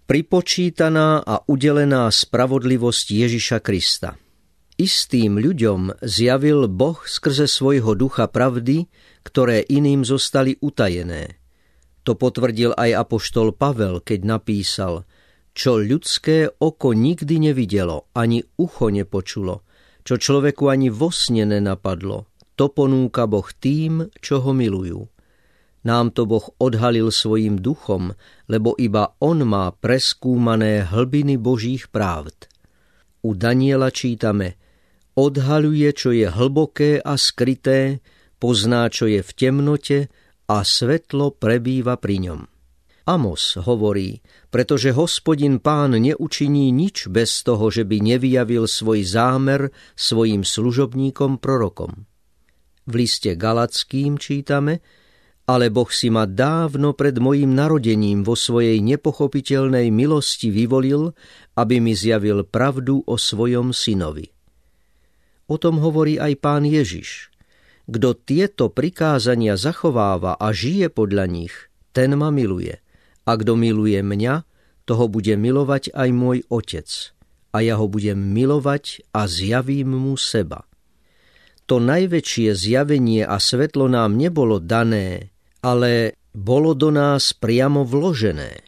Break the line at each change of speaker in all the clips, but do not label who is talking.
Pripočítaná a udelená spravodlivosť Ježiša Krista. Istým ľuďom zjavil Boh skrze svojho ducha pravdy, ktoré iným zostali utajené. To potvrdil aj apoštol Pavel, keď napísal: čo ľudské oko nikdy nevidelo, ani ucho nepočulo, čo človeku ani vo sne nenapadlo, to ponúka Boh tým, čo ho milujú. Nám to Boh odhalil svojím duchom, lebo iba on má preskúmané hlbiny Božích právd. U Daniela čítame: odhaľuje, čo je hlboké a skryté, pozná, čo je v temnote, a svetlo prebýva pri ňom. Amos hovorí: pretože Hospodin Pán neučiní nič bez toho, že by nevyjavil svoj zámer svojim služobníkom prorokom. V liste Galatským čítame: ale Boh si ma dávno pred mojím narodením vo svojej nepochopiteľnej milosti vyvolil, aby mi zjavil pravdu o svojom synovi. O tom hovorí aj Pán Ježiš: kto tieto prikázania zachováva a žije podľa nich, ten ma miluje. A kto miluje mňa, toho bude milovať aj môj Otec. A ja ho budem milovať a zjavím mu seba. To najväčšie zjavenie a svetlo nám nebolo dané, ale bolo do nás priamo vložené.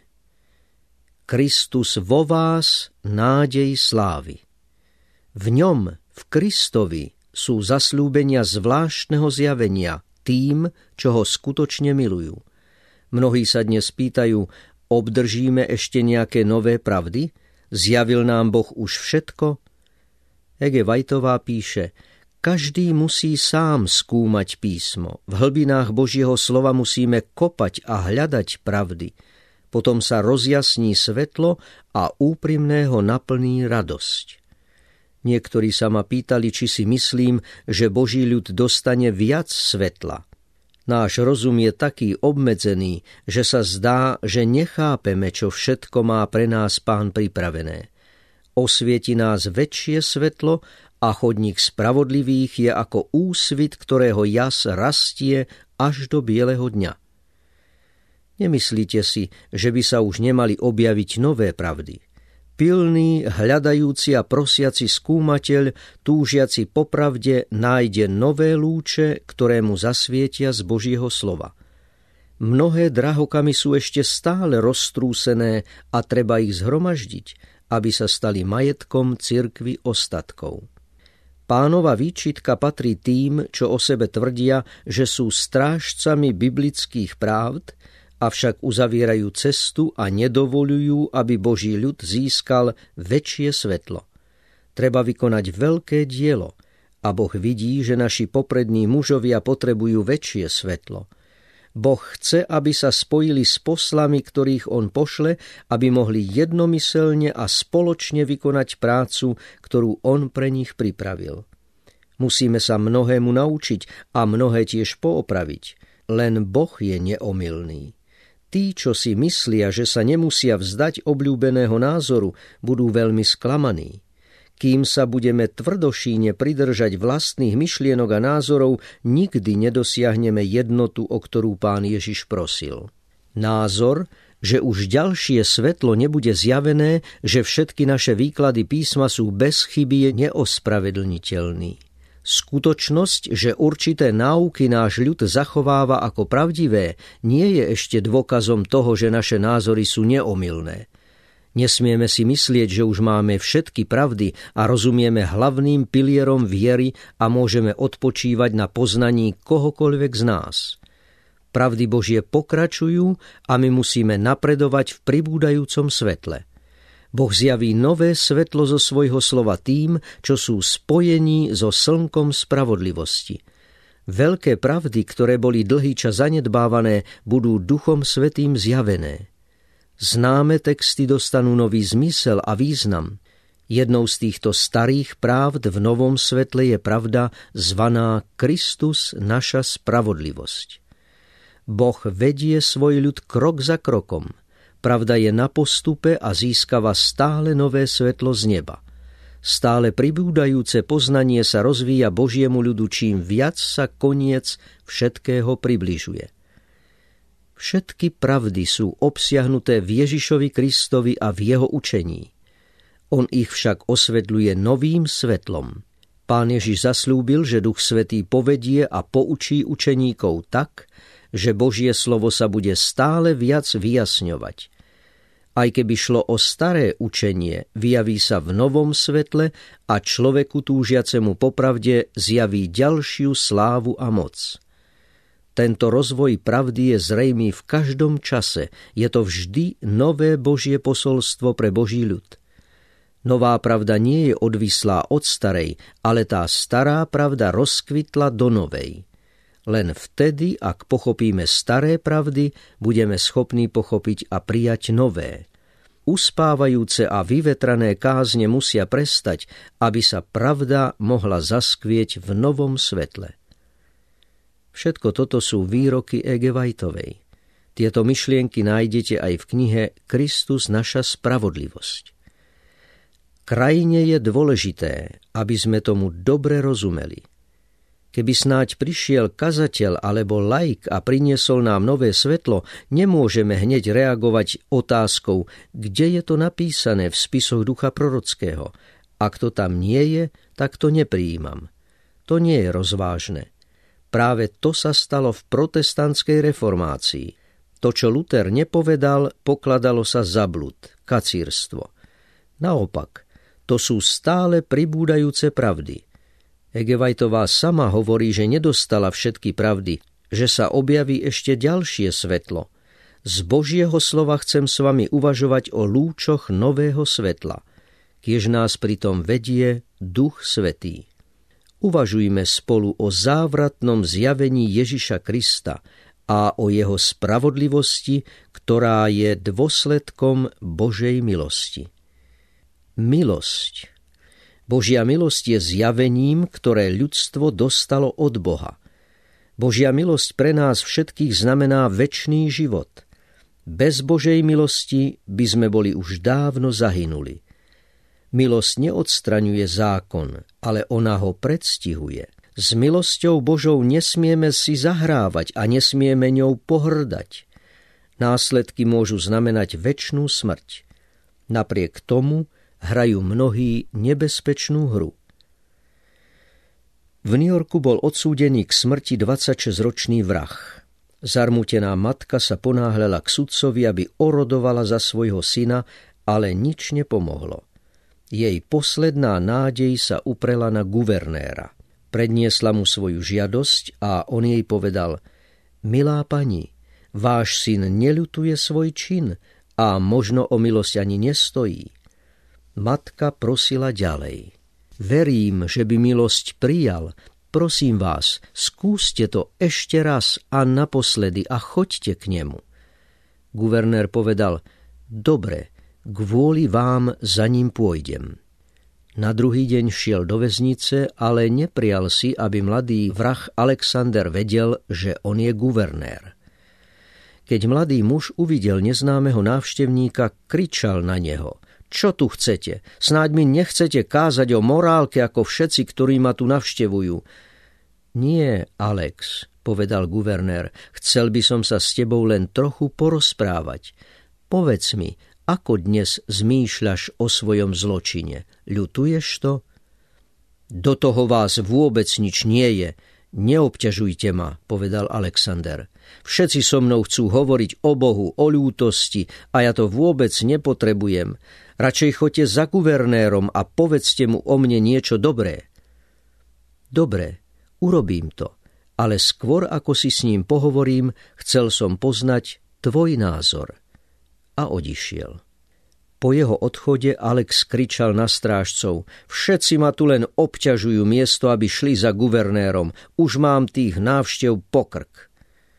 Kristus vo vás, nádej slávy. V ňom, v Kristovi, sú zasľúbenia zvláštneho zjavenia tým, čo ho skutočne milujú. Mnohí sa dnes pýtajú: obdržíme ešte nejaké nové pravdy? Zjavil nám Boh už všetko? Ege Whiteová píše: každý musí sám skúmať písmo. V hlbinách Božieho slova musíme kopať a hľadať pravdy. Potom sa rozjasní svetlo a úprimné ho naplní radosť. Niektorí sa ma pýtali, či si myslím, že Boží ľud dostane viac svetla. Náš rozum je taký obmedzený, že sa zdá, že nechápeme, čo všetko má pre nás Pán pripravené. Osvieti nás väčšie svetlo a chodník spravodlivých je ako úsvit, ktorého jas rastie až do bieleho dňa. Nemyslíte si, že by sa už nemali objaviť nové pravdy. Pilný, hľadajúci a prosiaci skúmateľ, túžiaci po pravde, nájde nové lúče, ktoré mu zasvietia z Božieho slova. Mnohé drahokamy sú ešte stále roztrúsené a treba ich zhromaždiť, aby sa stali majetkom cirkvi ostatkov. Pánova výčitka patrí tým, čo o sebe tvrdia, že sú strážcami biblických právd, avšak uzavierajú cestu a nedovoľujú, aby Boží ľud získal väčšie svetlo. Treba vykonať veľké dielo a Boh vidí, že naši poprední mužovia potrebujú väčšie svetlo. Boh chce, aby sa spojili s poslami, ktorých on pošle, aby mohli jednomyselne a spoločne vykonať prácu, ktorú on pre nich pripravil. Musíme sa mnohému naučiť a mnohé tiež poopraviť. Len Boh je neomylný. Tí, čo si myslia, že sa nemusia vzdať obľúbeného názoru, budú veľmi sklamaní. Kým sa budeme tvrdošíne pridržať vlastných myšlienok a názorov, nikdy nedosiahneme jednotu, o ktorú Pán Ježiš prosil. Názor, že už ďalšie svetlo nebude zjavené, že všetky naše výklady písma sú bez chyby, je neospravedlniteľný. Skutočnosť, že určité náuky náš ľud zachováva ako pravdivé, nie je ešte dôkazom toho, že naše názory sú neomylné. Nesmieme si myslieť, že už máme všetky pravdy a rozumieme hlavným pilierom viery a môžeme odpočívať na poznaní kohokoľvek z nás. Pravdy Božie pokračujú a my musíme napredovať v pribúdajúcom svetle. Boh zjaví nové svetlo zo svojho slova tým, čo sú spojení so slnkom spravodlivosti. Veľké pravdy, ktoré boli dlhý čas zanedbávané, budú Duchom Svätým zjavené. Známe texty dostanú nový zmysel a význam. Jednou z týchto starých pravd v novom svetle je pravda zvaná Kristus naša spravodlivosť. Boh vedie svoj ľud krok za krokom. Pravda je na postupe a získava stále nové svetlo z neba. Stále pribúdajúce poznanie sa rozvíja Božiemu ľudu, čím viac sa koniec všetkého približuje. Všetky pravdy sú obsiahnuté v Ježišovi Kristovi a v jeho učení. On ich však osvetľuje novým svetlom. Pán Ježiš zasľúbil, že Duch Svätý povedie a poučí učeníkov tak, že Božie slovo sa bude stále viac vyjasňovať. Aj keby šlo o staré učenie, vyjaví sa v novom svetle a človeku túžiacemu po pravde zjaví ďalšiu slávu a moc. Tento rozvoj pravdy je zrejmý v každom čase. Je to vždy nové Božie posolstvo pre Boží ľud. Nová pravda nie je odvislá od starej, ale tá stará pravda rozkvitla do novej. Len vtedy, ak pochopíme staré pravdy, budeme schopní pochopiť a prijať nové. Uspávajúce a vyvetrané kázne musia prestať, aby sa pravda mohla zaskvieť v novom svetle. Všetko toto sú výroky Ege Whiteovej. Tieto myšlienky nájdete aj v knihe Kristus naša spravodlivosť. Krajne je dôležité, aby sme tomu dobre rozumeli. Keby snáď prišiel kazateľ alebo laik a priniesol nám nové svetlo, nemôžeme hneď reagovať otázkou, kde je to napísané v spisoch ducha prorockého. Ak to tam nie je, tak to neprijímam. To nie je rozvážne. Práve to sa stalo v protestantskej reformácii. To, čo Luther nepovedal, pokladalo sa za blud, kacírstvo. Naopak, to sú stále pribúdajúce pravdy. Ege Whiteová sama hovorí, že nedostala všetky pravdy, že sa objaví ešte ďalšie svetlo. Z Božieho slova chcem s vami uvažovať o lúčoch nového svetla, kiež nás pritom vedie Duch Svätý. Uvažujme spolu o závratnom zjavení Ježiša Krista a o jeho spravodlivosti, ktorá je dôsledkom Božej milosti. Milosť. Božia milosť je zjavením, ktoré ľudstvo dostalo od Boha. Božia milosť pre nás všetkých znamená večný život. Bez Božej milosti by sme boli už dávno zahynuli. Milosť neodstraňuje zákon, ale ona ho predstihuje. S milosťou Božou nesmieme si zahrávať a nesmieme ňou pohrdať. Následky môžu znamenať večnú smrť. Napriek tomu hrajú mnohí nebezpečnú hru. V New Yorku bol odsúdený k smrti 26-ročný vrah. Zarmútená matka sa ponáhľala k sudcovi, aby orodovala za svojho syna, ale nič nepomohlo. Jej posledná nádej sa uprela na guvernéra. Predniesla mu svoju žiadosť a on jej povedal: Milá pani, váš syn neľutuje svoj čin a možno o milosť ani nestojí. Matka prosila ďalej: Verím, že by milosť prijal. Prosím vás, skúste to ešte raz a naposledy a choďte k nemu. Guvernér povedal: Dobre, kvôli vám za ním pôjdem. Na druhý deň šiel do väznice, ale neprijal si, aby mladý vrah Alexander vedel, že on je guvernér. Keď mladý muž uvidel neznámeho návštevníka, kričal na neho: Čo tu chcete? Snáď mi nechcete kázať o morálke ako všetci, ktorí ma tu navštevujú. Nie, Alex, povedal guvernér, chcel by som sa s tebou len trochu porozprávať. Povedz mi, ako dnes zmýšľaš o svojom zločine? Ľutuješ to? Do toho vás vôbec nič nie je. Neobťažujte ma, povedal Alexander. Všetci so mnou chcú hovoriť o Bohu, o ľútosti a ja to vôbec nepotrebujem. Radšej choďte za guvernérom a povedzte mu o mne niečo dobré. Dobre, urobím to, ale skôr ako si s ním pohovorím, chcel som poznať tvoj názor. A odišiel. Po jeho odchode Alex kričal na strážcov: Všetci ma tu len obťažujú miesto, aby šli za guvernérom. Už mám tých návštev po krk.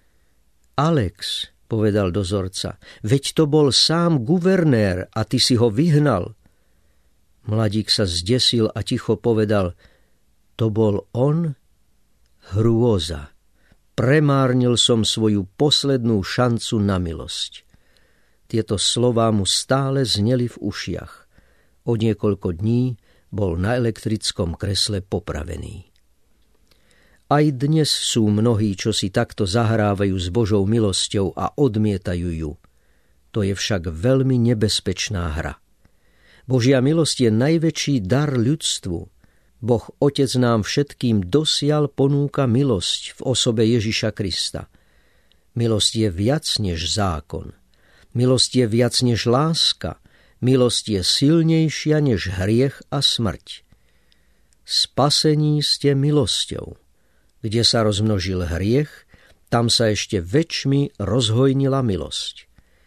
Alex, povedal dozorca, veď to bol sám guvernér a ty si ho vyhnal. Mladík sa zdesil a ticho povedal: To bol on? Hrôza. Premárnil som svoju poslednú šancu na milosť. Tieto slová mu stále zneli v ušiach. O niekoľko dní bol na elektrickom kresle popravený. Aj dnes sú mnohí, čo si takto zahrávajú s Božou milosťou a odmietajú ju. To je však veľmi nebezpečná hra. Božia milosť je najväčší dar ľudstvu. Boh Otec nám všetkým dosiaľ ponúka milosť v osobe Ježiša Krista. Milosť je viac než zákon. Milosť je viac než láska. Milosť je silnejšia než hriech a smrť. Spasení ste milosťou. Kde sa rozmnožil hriech, tam sa ešte väčšmi rozhojnila milosť.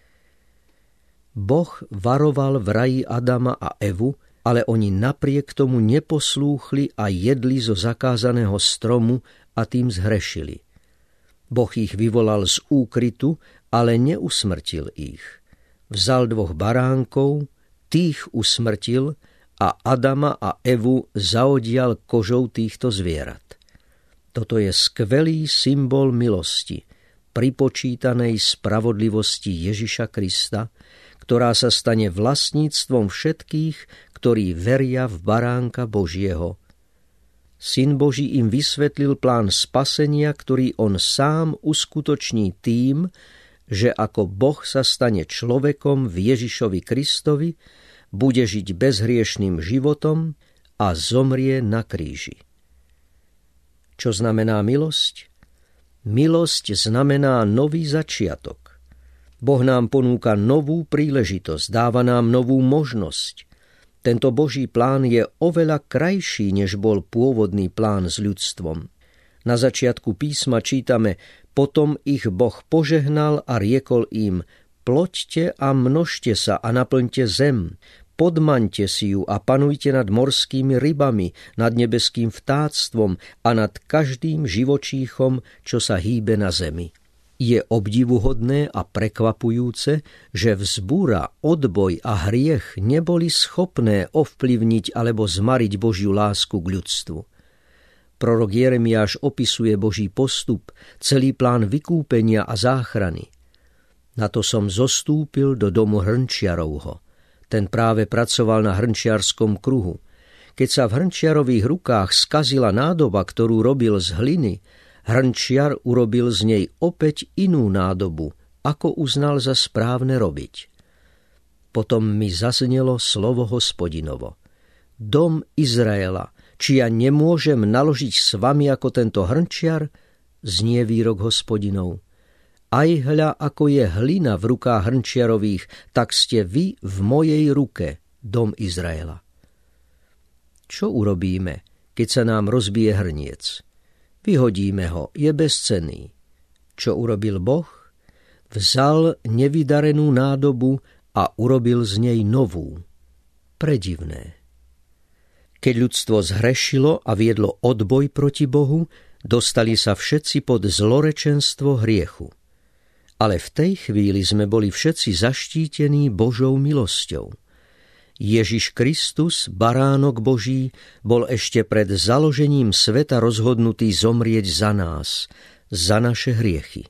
Boh varoval v raji Adama a Evu, ale oni napriek tomu neposlúchli a jedli zo zakázaného stromu a tým zhrešili. Boh ich vyvolal z úkrytu, ale neusmrtil ich. Vzal 2 baránkov, tých usmrtil a Adama a Evu zaodial kožou týchto zvierat. Toto je skvelý symbol milosti, pripočítanej spravodlivosti Ježiša Krista, ktorá sa stane vlastníctvom všetkých, ktorí veria v baránka Božieho. Syn Boží im vysvetlil plán spasenia, ktorý on sám uskutoční tým, že ako Boh sa stane človekom v Ježišovi Kristovi, bude žiť bezhriešným životom a zomrie na kríži. Čo znamená milosť? Milosť znamená nový začiatok. Boh nám ponúka novú príležitosť, dáva nám novú možnosť. Tento Boží plán je oveľa krajší, než bol pôvodný plán s ľudstvom. Na začiatku písma čítame: Potom ich Boh požehnal a riekol im: Ploďte a množte sa a naplňte zem, podmaňte si ju a panujte nad morskými rybami, nad nebeským vtáctvom a nad každým živočíchom, čo sa hýbe na zemi. Je obdivuhodné a prekvapujúce, že vzbúra, odboj a hriech neboli schopné ovplyvniť alebo zmariť Božiu lásku k ľudstvu. Prorok Jeremiáš opisuje Boží postup, celý plán vykúpenia a záchrany. Na to som zostúpil do domu hrnčiarovho. Ten práve pracoval na hrnčiarskom kruhu. Keď sa v hrnčiarových rukách skazila nádoba, ktorú robil z hliny, hrnčiar urobil z nej opäť inú nádobu, ako uznal za správne robiť. Potom mi zaznelo slovo Hospodinovo: Dom Izraela, či ja nemôžem naložiť s vami ako tento hrnčiar? Znie výrok Hospodinov. Aj hľa, ako je hlina v rukách hrnčiarových, tak ste vy v mojej ruke, dom Izraela. Čo urobíme, keď sa nám rozbije hrniec? Vyhodíme ho, je bezcenný. Čo urobil Boh? Vzal nevydarenú nádobu a urobil z nej novú. Predivné. Keď ľudstvo zhrešilo a viedlo odboj proti Bohu, dostali sa všetci pod zlorečenstvo hriechu. Ale v tej chvíli sme boli všetci zaštítení Božou milosťou. Ježiš Kristus, baránok Boží, bol ešte pred založením sveta rozhodnutý zomrieť za nás, za naše hriechy.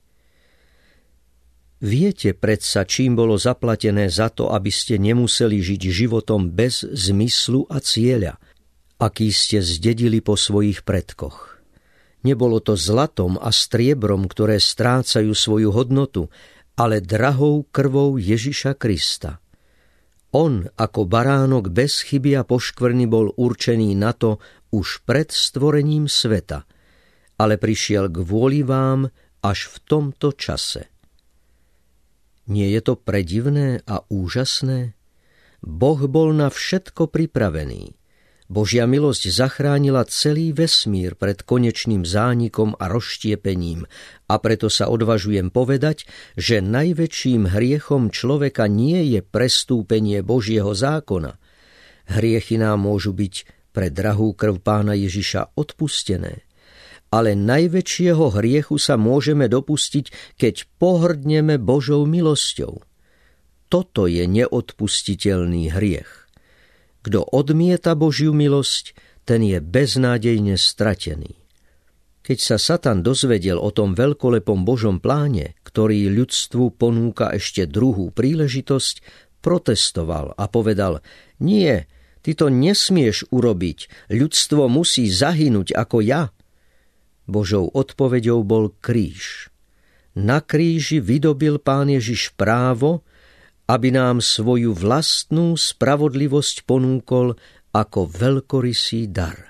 Viete predsa, čím bolo zaplatené za to, aby ste nemuseli žiť životom bez zmyslu a cieľa, aký ste zdedili po svojich predkoch. Nebolo to zlatom a striebrom, ktoré strácajú svoju hodnotu, ale drahou krvou Ježiša Krista. On ako baránok bez chyby a poškvrny bol určený na to už pred stvorením sveta, ale prišiel kvôli vám až v tomto čase. Nie je to predivné a úžasné? Boh bol na všetko pripravený. Božia milosť zachránila celý vesmír pred konečným zánikom a rozštiepením a preto sa odvažujem povedať, že najväčším hriechom človeka nie je prestúpenie Božieho zákona. Hriechy nám môžu byť pre drahú krv Pána Ježiša odpustené, ale najväčšieho hriechu sa môžeme dopustiť, keď pohrdneme Božou milosťou. Toto je neodpustiteľný hriech. Kto odmieta Božiu milosť, ten je beznádejne stratený. Keď sa Satan dozvedel o tom veľkolepom Božom pláne, ktorý ľudstvu ponúka ešte druhú príležitosť, protestoval a povedal: Nie, ty to nesmieš urobiť, ľudstvo musí zahynúť ako ja. Božou odpoveďou bol kríž. Na kríži vydobil Pán Ježiš právo, aby nám svoju vlastnú spravodlivosť ponúkol ako veľkorysý dar.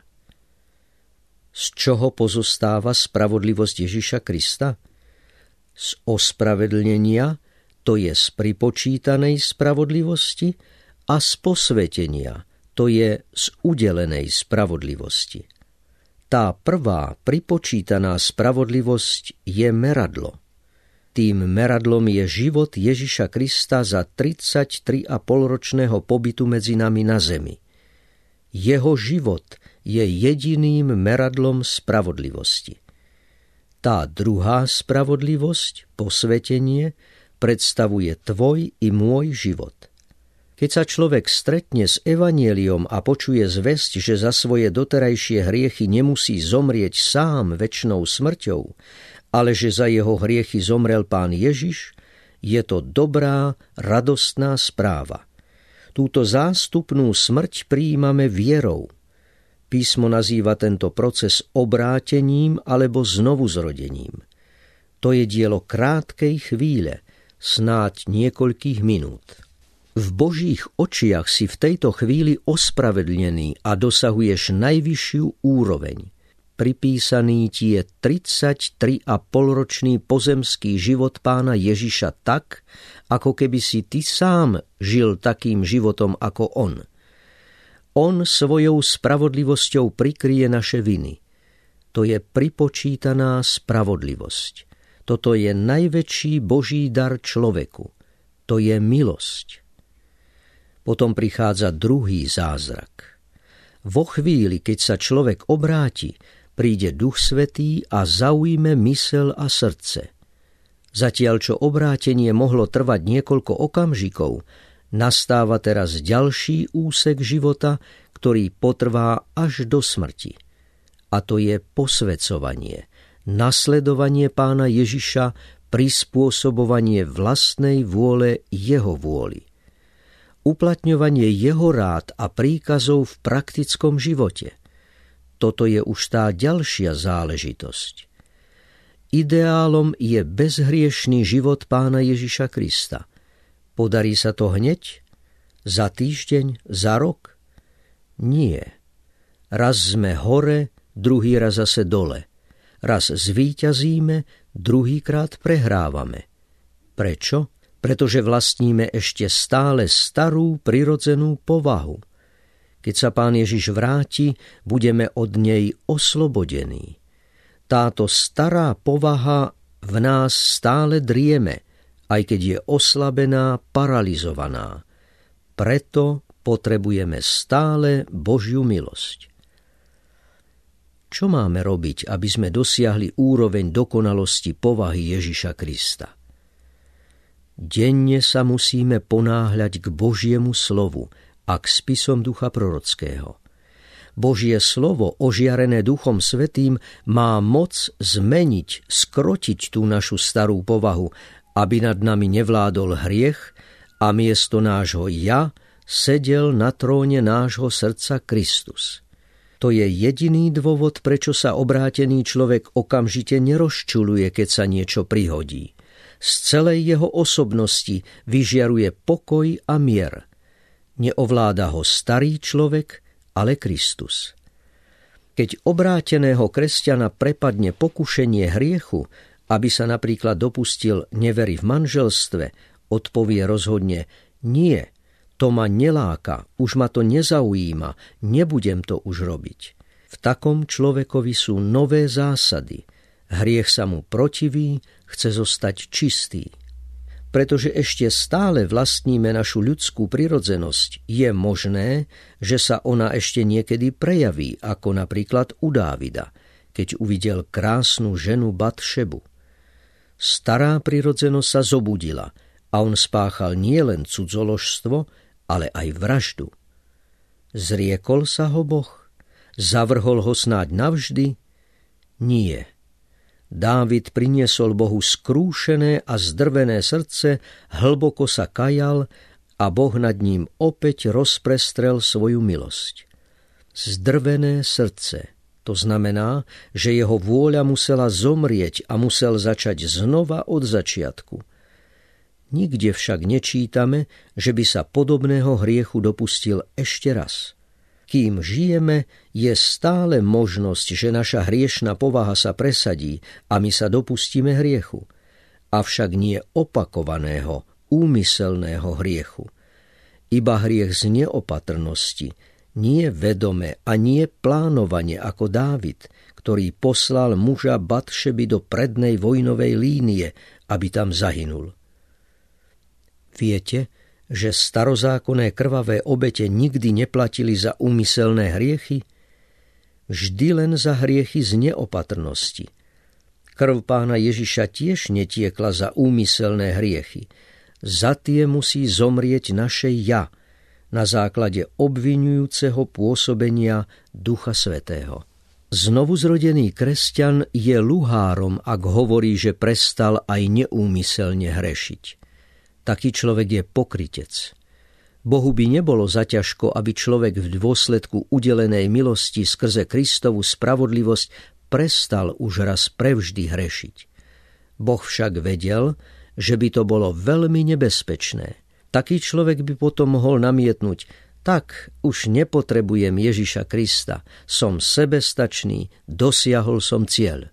Z čoho pozostáva spravodlivosť Ježiša Krista? Z ospravedlnenia, to je z pripočítanej spravodlivosti, a z posvetenia, to je z udelenej spravodlivosti. Tá prvá pripočítaná spravodlivosť je meradlo. Tým meradlom je život Ježiša Krista za 33,5-ročného pobytu medzi nami na zemi. Jeho život je jediným meradlom spravodlivosti. Tá druhá spravodlivosť, posvetenie, predstavuje tvoj i môj život. Keď sa človek stretne s evanjeliom a počuje zvesť, že za svoje doterajšie hriechy nemusí zomrieť sám večnou smrťou, ale že za jeho hriechy zomrel Pán Ježiš, je to dobrá, radostná správa. Túto zástupnú smrť prijímame vierou. Písmo nazýva tento proces obrátením alebo znovuzrodením. To je dielo krátkej chvíle, snáď niekoľkých minút. V Božích očiach si v tejto chvíli ospravedlnený a dosahuješ najvyššiu úroveň. Pripísaný ti je 33,5-ročný pozemský život Pána Ježiša tak, ako keby si ty sám žil takým životom ako on. On svojou spravodlivosťou prikryje naše viny. To je pripočítaná spravodlivosť. Toto je najväčší Boží dar človeku. To je milosť. Potom prichádza druhý zázrak. Vo chvíli, keď sa človek obráti, príde Duch Svätý a zaujme mysel a srdce. Zatiaľ, čo obrátenie mohlo trvať niekoľko okamžikov, nastáva teraz ďalší úsek života, ktorý potrvá až do smrti. A to je posväcovanie, nasledovanie Pána Ježiša, prispôsobovanie vlastnej vôle jeho vôli. Uplatňovanie jeho rád a príkazov v praktickom živote. Toto je už tá ďalšia záležitosť. Ideálom je bezhriešný život Pána Ježiša Krista. Podarí sa to hneď? Za týždeň? Za rok? Nie. Raz sme hore, druhý raz zase dole. Raz zvíťazíme, druhýkrát prehrávame. Prečo? Pretože vlastníme ešte stále starú prirodzenú povahu. Keď sa Pán Ježiš vráti, budeme od nej oslobodení. Táto stará povaha v nás stále drieme, aj keď je oslabená, paralizovaná. Preto potrebujeme stále Božiu milosť. Čo máme robiť, aby sme dosiahli úroveň dokonalosti povahy Ježiša Krista? Denne sa musíme ponáhľať k Božiemu slovu a k spisom ducha prorockého. Božie slovo, ožiarené Duchom Svätým, má moc zmeniť, skrotiť tú našu starú povahu, aby nad nami nevládol hriech a miesto nášho ja sedel na tróne nášho srdca Kristus. To je jediný dôvod, prečo sa obrátený človek okamžite nerozčuľuje, keď sa niečo prihodí. Z celej jeho osobnosti vyžiaruje pokoj a mier. Neovláda ho starý človek, ale Kristus. Keď obráteného kresťana prepadne pokušenie hriechu, aby sa napríklad dopustil nevery v manželstve, odpovie rozhodne: nie, to ma neláka, už ma to nezaujíma, nebudem to už robiť. V takom človekovi sú nové zásady. Hriech sa mu protiví, chce zostať čistý. Pretože ešte stále vlastníme našu ľudskú prirodzenosť, je možné, že sa ona ešte niekedy prejaví, ako napríklad u Dávida, keď uvidel krásnu ženu Batšebu. Stará prirodzenosť sa zobudila a on spáchal nielen cudzoložstvo, ale aj vraždu. Zriekol sa ho Boh? Zavrhol ho snáď navždy? Nie. Dávid priniesol Bohu skrúšené a zdrvené srdce, hlboko sa kajal a Boh nad ním opäť rozprestrel svoju milosť. Zdrvené srdce, To znamená, že jeho vôľa musela zomrieť a musel začať znova od začiatku. Nikde však nečítame, že by sa podobného hriechu dopustil ešte raz. Kým žijeme, je stále možnosť, že naša hriešna povaha sa presadí a my sa dopustíme hriechu. Avšak nie opakovaného, úmyselného hriechu. Iba hriech z neopatrnosti, nie vedome a nie plánovane ako Dávid, ktorý poslal muža Batšeby do prednej vojnovej línie, aby tam zahynul. Viete, že starozákonné krvavé obete nikdy neplatili za úmyselné hriechy? Vždy len za hriechy z neopatrnosti. Krv Pána Ježiša tiež netiekla za úmyselné hriechy. Za tie musí zomrieť naše ja, na základe obviňujúceho pôsobenia Ducha Svätého. Znovuzrodený kresťan je luhárom, ak hovorí, že prestal aj neúmyselne hrešiť. Taký človek je pokrytec. Bohu by nebolo zaťažko, aby človek v dôsledku udelenej milosti skrze Kristovu spravodlivosť prestal už raz prevždy hrešiť. Boh však vedel, že by to bolo veľmi nebezpečné. Taký človek by potom mohol namietnúť: tak už nepotrebujem Ježiša Krista, som sebestačný, dosiahol som cieľ.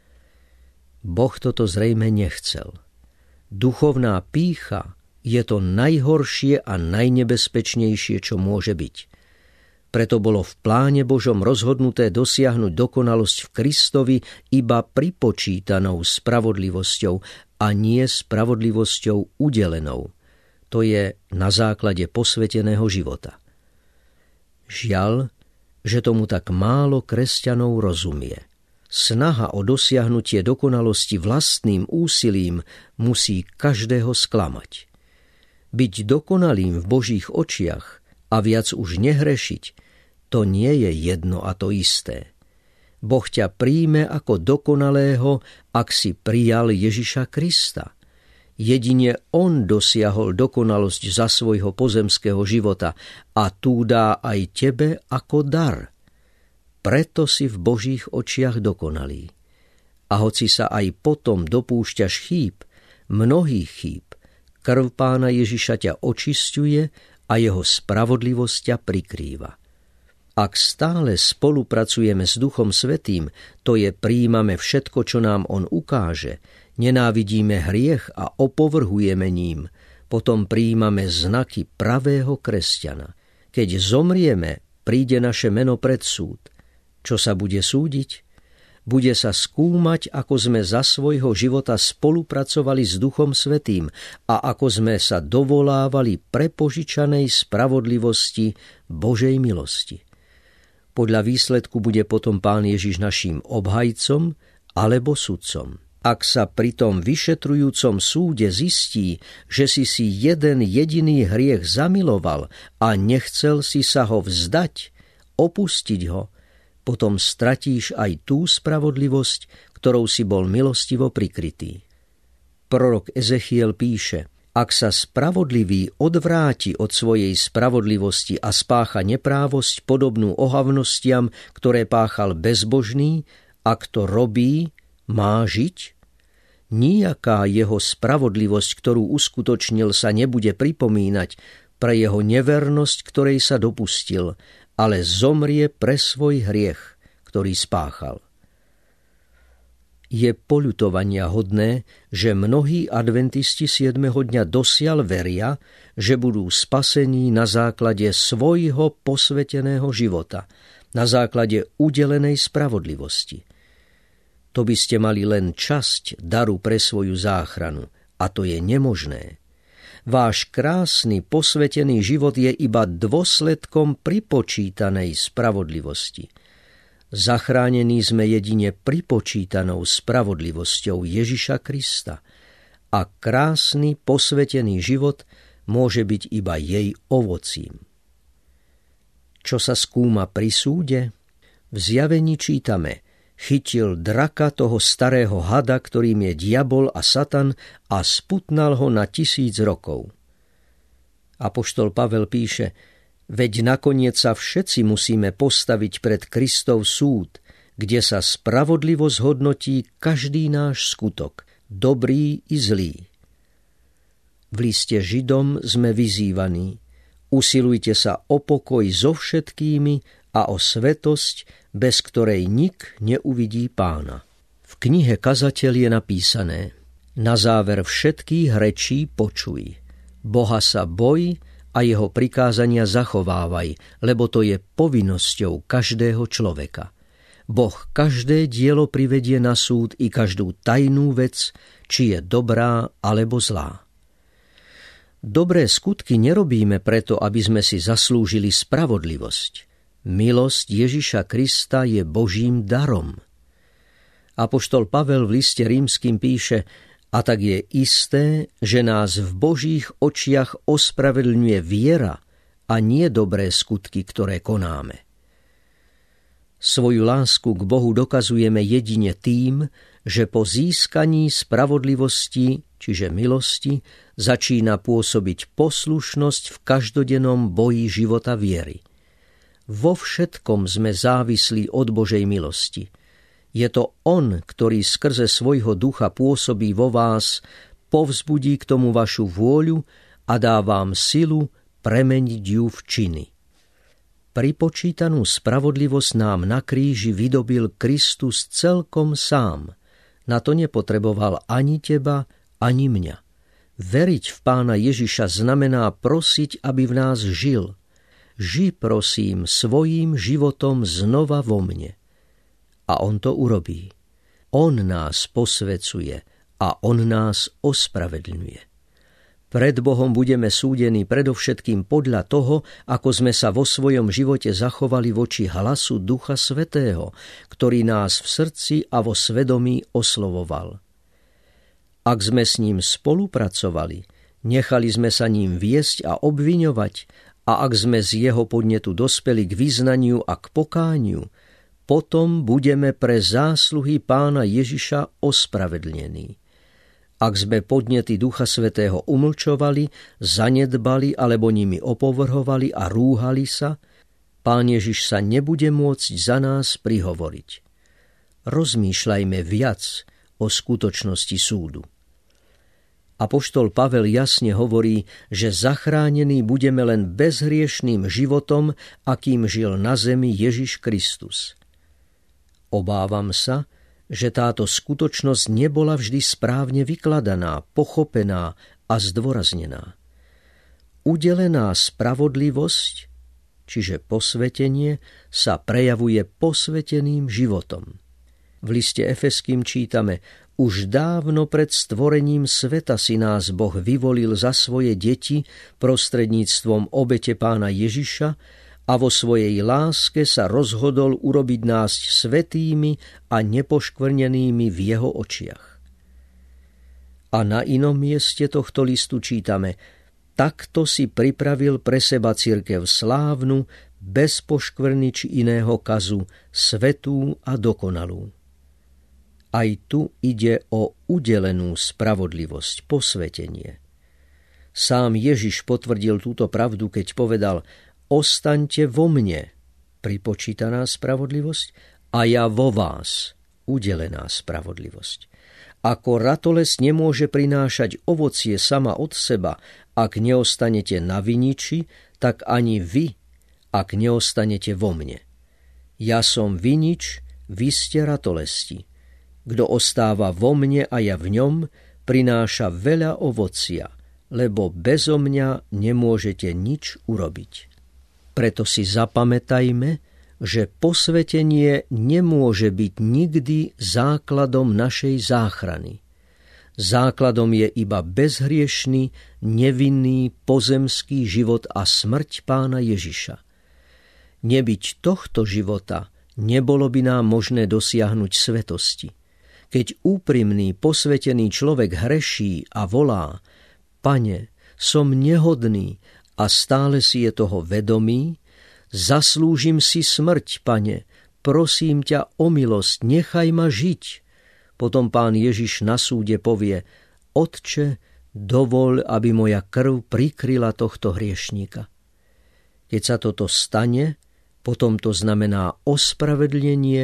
Boh toto zrejme nechcel. Duchovná pýcha je to najhoršie a najnebezpečnejšie, čo môže byť. Preto bolo v pláne Božom rozhodnuté dosiahnuť dokonalosť v Kristovi iba pripočítanou spravodlivosťou a nie spravodlivosťou udelenou. To je na základe posväteného života. Žiaľ, že tomu tak málo kresťanov rozumie. Snaha o dosiahnutie dokonalosti vlastným úsilím musí každého sklamať. Byť dokonalým v Božích očiach a viac už nehrešiť, to nie je jedno a to isté. Boh ťa príjme ako dokonalého, ak si prijal Ježiša Krista. Jedine on dosiahol dokonalosť za svojho pozemského života a tú dá aj tebe ako dar. Preto si v Božích očiach dokonalý. A hoci sa aj potom dopúšťaš chýb, mnohých chýb, krv Pána Ježiša ťa očisťuje a jeho spravodlivosť ťa prikrýva. Ak stále spolupracujeme s Duchom Svätým, to je prijímame všetko, čo nám on ukáže, nenávidíme hriech a opovrhujeme ním, potom prijímame znaky pravého kresťana. Keď zomrieme, príde naše meno pred súd. Čo sa bude súdiť? Bude sa skúmať, ako sme za svojho života spolupracovali s Duchom Svätým a ako sme sa dovolávali prepožičanej spravodlivosti Božej milosti. Podľa výsledku bude potom Pán Ježiš naším obhajcom alebo sudcom. Ak sa pri tom vyšetrujúcom súde zistí, že si jeden jediný hriech zamiloval a nechcel si sa ho vzdať, opustiť ho, potom stratíš aj tú spravodlivosť, ktorou si bol milostivo prikrytý. Prorok Ezechiel píše: ak sa spravodlivý odvráti od svojej spravodlivosti a spácha neprávosť podobnú ohavnostiam, ktoré páchal bezbožný, ak to robí, má žiť? Nijaká jeho spravodlivosť, ktorú uskutočnil, sa nebude pripomínať pre jeho nevernosť, ktorej sa dopustil, ale zomrie pre svoj hriech, ktorý spáchal. Je poľutovania hodné, že mnohí adventisti 7. dňa dosiaľ veria, že budú spasení na základe svojho posväteného života, na základe udelenej spravodlivosti. To by ste mali len časť daru pre svoju záchranu, a to je nemožné. Váš krásny posvätený život je iba dôsledkom pripočítanej spravodlivosti. Zachránení sme jedine pripočítanou spravodlivosťou Ježiša Krista a krásny posvätený život môže byť iba jej ovocím. Čo sa skúma pri súde? V Zjavení čítame: chytil draka, toho starého hada, ktorým je diabol a satan, a sputnal ho na 1000 rokov. Apoštol Pavel píše: veď nakoniec sa všetci musíme postaviť pred Kristov súd, kde sa spravodlivo zhodnotí každý náš skutok, dobrý i zlý. V liste Židom sme vyzývaní: usilujte sa o pokoj so všetkými a o svätosť, bez ktorej nik neuvidí Pána. V knihe Kazateľ je napísané: na záver všetkých rečí počuj. Boha sa boj a jeho prikázania zachovávaj, lebo to je povinnosťou každého človeka. Boh každé dielo privedie na súd i každú tajnú vec, či je dobrá alebo zlá. Dobré skutky nerobíme preto, aby sme si zaslúžili spravodlivosť. Milosť Ježiša Krista je Božím darom. Apoštol Pavel v liste Rímskym píše: a tak je isté, že nás v Božích očiach ospravedlňuje viera a nie dobré skutky, ktoré konáme. Svoju lásku k Bohu dokazujeme jedine tým, že po získaní spravodlivosti, čiže milosti, začína pôsobiť poslušnosť v každodennom boji života viery. Vo všetkom sme závislí od Božej milosti. Je to On, ktorý skrze svojho ducha pôsobí vo vás, povzbudí k tomu vašu vôľu a dá vám silu premeniť ju v činy. Pripočítanú spravodlivosť nám na kríži vydobil Kristus celkom sám. Na to nepotreboval ani teba, ani mňa. Veriť v Pána Ježiša znamená prosiť, aby v nás žil. Ži, prosím, svojím životom znova vo mne. A on to urobí. On nás posvecuje a on nás ospravedlňuje. Pred Bohom budeme súdení predovšetkým podľa toho, ako sme sa vo svojom živote zachovali voči hlasu Ducha Svätého, ktorý nás v srdci a vo svedomí oslovoval. Ak sme s ním spolupracovali, nechali sme sa ním viesť a obviňovať, a ak sme z jeho podnetu dospeli k vyznaniu a k pokániu, potom budeme pre zásluhy Pána Ježiša ospravedlnení. Ak sme podnety Ducha Svätého umlčovali, zanedbali alebo nimi opovrhovali a rúhali sa, Pán Ježiš sa nebude môcť za nás prihovoriť. Rozmýšľajme viac o skutočnosti súdu. Apoštol Pavel jasne hovorí, že zachránení budeme len bezhriešným životom, akým žil na zemi Ježiš Kristus. Obávam sa, že táto skutočnosť nebola vždy správne vykladaná, pochopená a zdôraznená. Udelená spravodlivosť, čiže posvetenie, sa prejavuje posveteným životom. V liste Efeským čítame: už dávno pred stvorením sveta si nás Boh vyvolil za svoje deti prostredníctvom obete Pána Ježiša a vo svojej láske sa rozhodol urobiť nás svätými a nepoškvrnenými v jeho očiach. A na inom mieste tohto listu čítame: takto si pripravil pre seba cirkev slávnu, bez poškvrny či iného kazu, svätú a dokonalú. Aj tu ide o udelenú spravodlivosť, posvetenie. Sám Ježiš potvrdil túto pravdu, keď povedal: ostaňte vo mne, pripočítaná spravodlivosť, a ja vo vás, udelená spravodlivosť. Ako ratoles nemôže prinášať ovocie sama od seba, ak neostanete na viniči, tak ani vy, ak neostanete vo mne. Ja som vinič, vy ste ratolesti. Kto ostáva vo mne a ja v ňom, prináša veľa ovocia, lebo bezo mňa nemôžete nič urobiť. Preto si zapamätajme, že posvetenie nemôže byť nikdy základom našej záchrany. Základom je iba bezhriešny, nevinný pozemský život a smrť Pána Ježiša. Nebyť tohto života, nebolo by nám možné dosiahnuť svetosti. Keď úprimný, posvetený človek hreší a volá: Pane, som nehodný, a stále si je toho vedomý, zaslúžim si smrť, Pane, prosím ťa o milosť, nechaj ma žiť. Potom Pán Ježiš na súde povie: Otče, dovoľ, aby moja krv prikryla tohto hriešníka. Keď sa toto stane, potom to znamená ospravedlnenie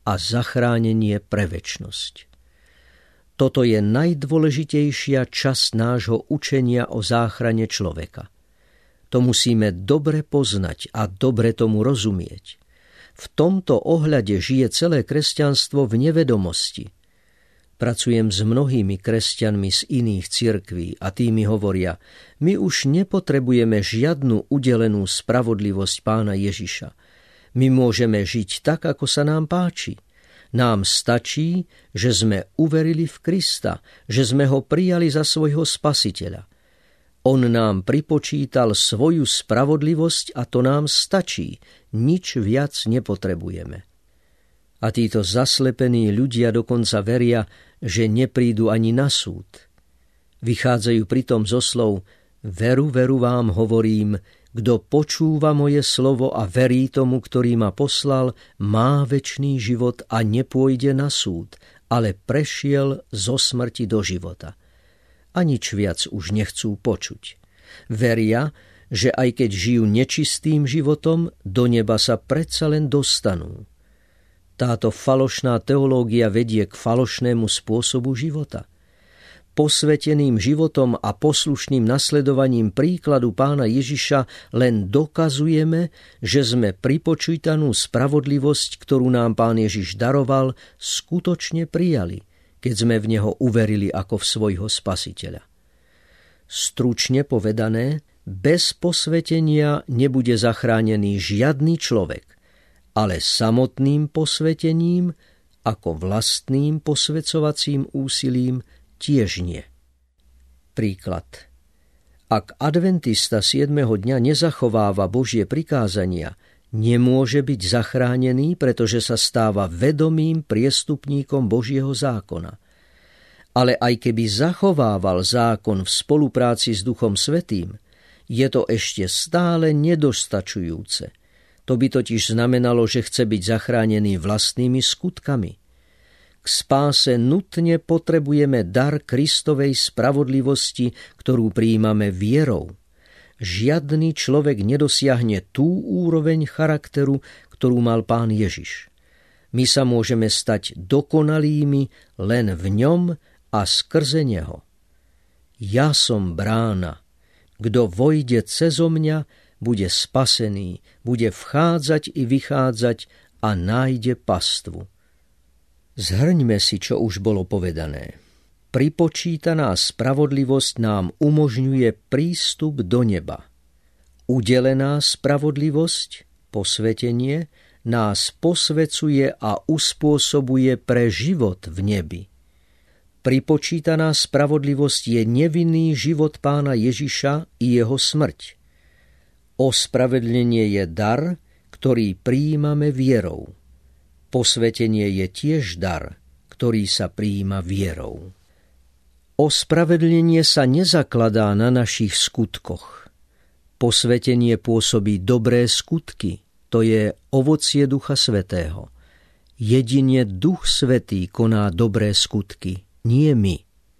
a zachránenie pre večnosť. Toto je najdôležitejšia časť nášho učenia o záchrane človeka. To musíme dobre poznať a dobre tomu rozumieť. V tomto ohľade žije celé kresťanstvo v nevedomosti. Pracujem s mnohými kresťanmi z iných cirkví a tí mi hovoria, my už nepotrebujeme žiadnu udelenú spravodlivosť Pána Ježiša. My môžeme žiť tak, ako sa nám páči. Nám stačí, že sme uverili v Krista, že sme ho prijali za svojho spasiteľa. On nám pripočítal svoju spravodlivosť a to nám stačí, nič viac nepotrebujeme. A títo zaslepení ľudia dokonca veria, že neprídu ani na súd. Vychádzajú pritom zo slov: veru, veru vám hovorím, kto počúva moje slovo a verí tomu, ktorý ma poslal, má večný život a nepôjde na súd, ale prešiel zo smrti do života. A nič viac už nechcú počuť. Veria, že aj keď žijú nečistým životom, do neba sa predsa len dostanú. Táto falošná teológia vedie k falošnému spôsobu života. Posveteným životom a poslušným nasledovaním príkladu Pána Ježiša len dokazujeme, že sme pripočítanú spravodlivosť, ktorú nám Pán Ježiš daroval, skutočne prijali, keď sme v Neho uverili ako v svojho Spasiteľa. Stručne povedané, bez posvetenia nebude zachránený žiadny človek, ale samotným posvetením, ako vlastným posvecovacím úsilím, tiež nie. Príklad. Ak adventista 7. dňa nezachováva Božie prikázania, nemôže byť zachránený, pretože sa stáva vedomým priestupníkom Božieho zákona. Ale aj keby zachovával zákon v spolupráci s Duchom Svätým, je to ešte stále nedostačujúce. To by totiž znamenalo, že chce byť zachránený vlastnými skutkami. K spáse nutne potrebujeme dar Kristovej spravodlivosti, ktorú prijímame vierou. Žiadny človek nedosiahne tú úroveň charakteru, ktorú mal Pán Ježiš. My sa môžeme stať dokonalými len v ňom a skrze Neho. Ja som brána. Kto vojde cezo mňa, bude spasený, bude vchádzať i vychádzať a nájde pastvu. Zhrňme si, čo už bolo povedané. Pripočítaná spravodlivosť nám umožňuje prístup do neba. Udelená spravodlivosť, posvetenie, nás posvecuje a uspôsobuje pre život v nebi. Pripočítaná spravodlivosť je nevinný život Pána Ježiša i jeho smrť. Ospravedlnenie je dar, ktorý prijímame vierou. Posvetenie je tiež dar, ktorý sa prijíma vierou. Ospravedlnenie sa nezakladá na našich skutkoch. Posvetenie pôsobí dobré skutky, to je ovocie Ducha Svätého. Jedine Duch Svätý koná dobré skutky, nie my.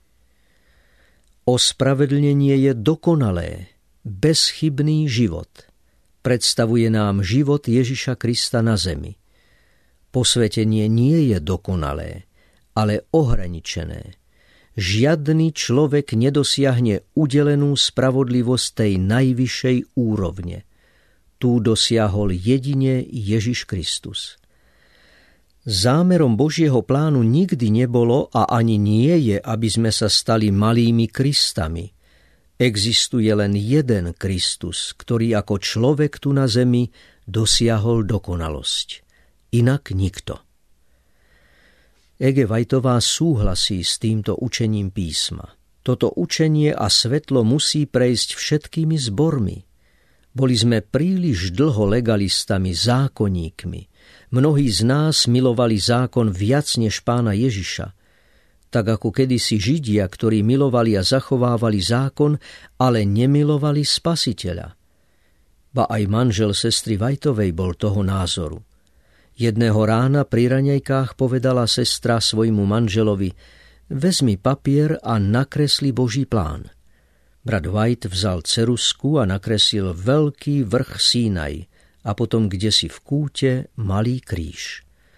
Ospravedlnenie je dokonalé, bezchybný život. Predstavuje nám život Ježiša Krista na zemi. Posvetenie nie je dokonalé, ale ohraničené. Žiadny človek nedosiahne udelenú spravodlivosť tej najvyššej úrovne. Tu dosiahol jedine Ježiš Kristus. Zámerom Božieho plánu nikdy nebolo a ani nie je, aby sme sa stali malými Kristami. Existuje len jeden Kristus, ktorý ako človek tu na zemi dosiahol dokonalosť. Inak nikto. Ege Whiteová súhlasí s týmto učením písma. Toto učenie a svetlo musí prejsť všetkými zbormi. Boli sme príliš dlho legalistami, zákonníkmi. Mnohí z nás milovali zákon viac než Pána Ježiša. Tak ako kedysi Židia, ktorí milovali a zachovávali zákon, ale nemilovali Spasiteľa. Ba aj manžel sestry Whiteovej bol toho názoru. Jedného rána pri raňajkách povedala sestra svojmu manželovi: vezmi papier a nakresli Boží plán. Brat White vzal ceruzku a nakreslil veľký vrch Sínaj a potom kdesi v kúte malý kríž.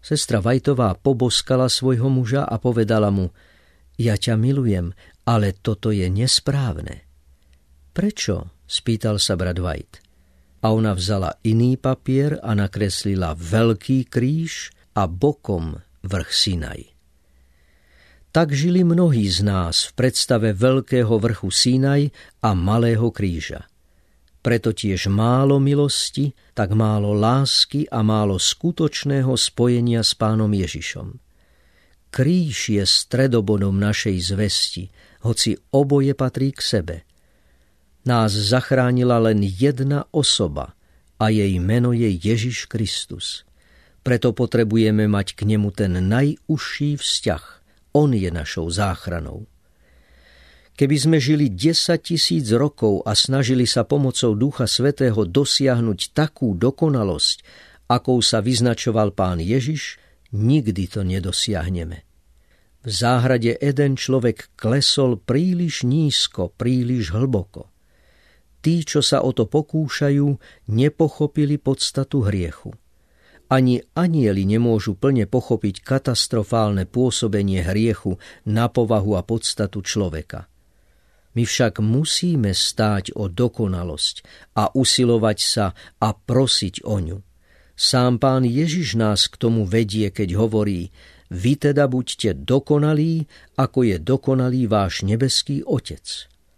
Sestra Whiteová poboskala svojho muža a povedala mu: ja ťa milujem, ale toto je nesprávne. Prečo? Spýtal sa brat White. A ona vzala iný papier a nakreslila veľký kríž a bokom vrch Sinaj. Tak žili mnohí z nás v predstave veľkého vrchu Sinaj a malého kríža. Preto tiež málo milosti, tak málo lásky a málo skutočného spojenia s Pánom Ježišom. Kríž je stredobodom našej zvesti, hoci oboje patrí k sebe. Nás zachránila len jedna osoba a jej meno je Ježiš Kristus. Preto potrebujeme mať k nemu ten najúžší vzťah. On je našou záchranou. Keby sme žili 10 000 rokov a snažili sa pomocou Ducha Svätého dosiahnuť takú dokonalosť, akou sa vyznačoval Pán Ježiš, nikdy to nedosiahneme. V záhrade Eden človek klesol príliš nízko, príliš hlboko. Tí, čo sa o to pokúšajú, nepochopili podstatu hriechu. Ani anjeli nemôžu plne pochopiť katastrofálne pôsobenie hriechu na povahu a podstatu človeka. My však musíme stáť o dokonalosť a usilovať sa a prosiť o ňu. Sám Pán Ježiš nás k tomu vedie, keď hovorí: vy teda buďte dokonalí, ako je dokonalý váš nebeský Otec.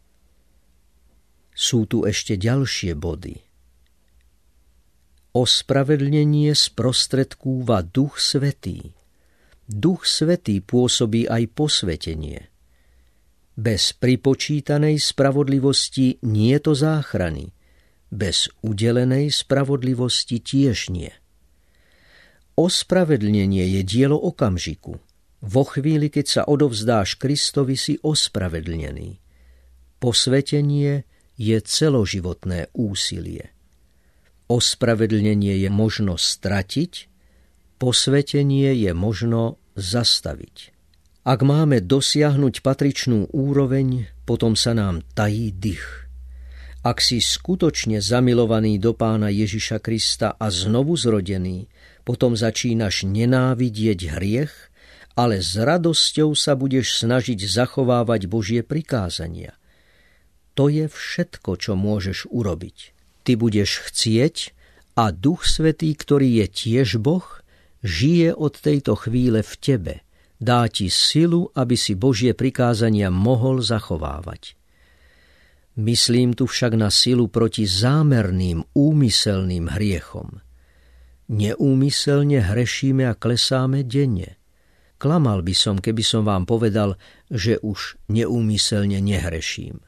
Sú tu ešte ďalšie body. Ospravedlnenie sprostredkúva Duch Svätý. Duch Svätý pôsobí aj posvätenie. Bez pripočítanej spravodlivosti nie je to záchrany. Bez udelenej spravodlivosti tiež nie. Ospravedlnenie je dielo okamžiku. Vo chvíli, keď sa odovzdáš Kristovi, si ospravedlnený. Posvätenie je celoživotné úsilie. Ospravedlnenie je možno stratiť, posvätenie je možno zastaviť. Ak máme dosiahnuť patričnú úroveň, potom sa nám tají dych. Ak si skutočne zamilovaný do Pána Ježiša Krista a znovu zrodený, potom začínaš nenávidieť hriech, ale s radosťou sa budeš snažiť zachovávať Božie prikázania. To je všetko, čo môžeš urobiť. Ty budeš chcieť a Duch Svätý, ktorý je tiež Boh, žije od tejto chvíle v tebe. Dá ti silu, aby si Božie prikázania mohol zachovávať. Myslím tu však na silu proti zámerným, úmyselným hriechom. Neúmyselne hrešíme a klesáme denne. Klamal by som, keby som vám povedal, že už neúmyselne nehreším.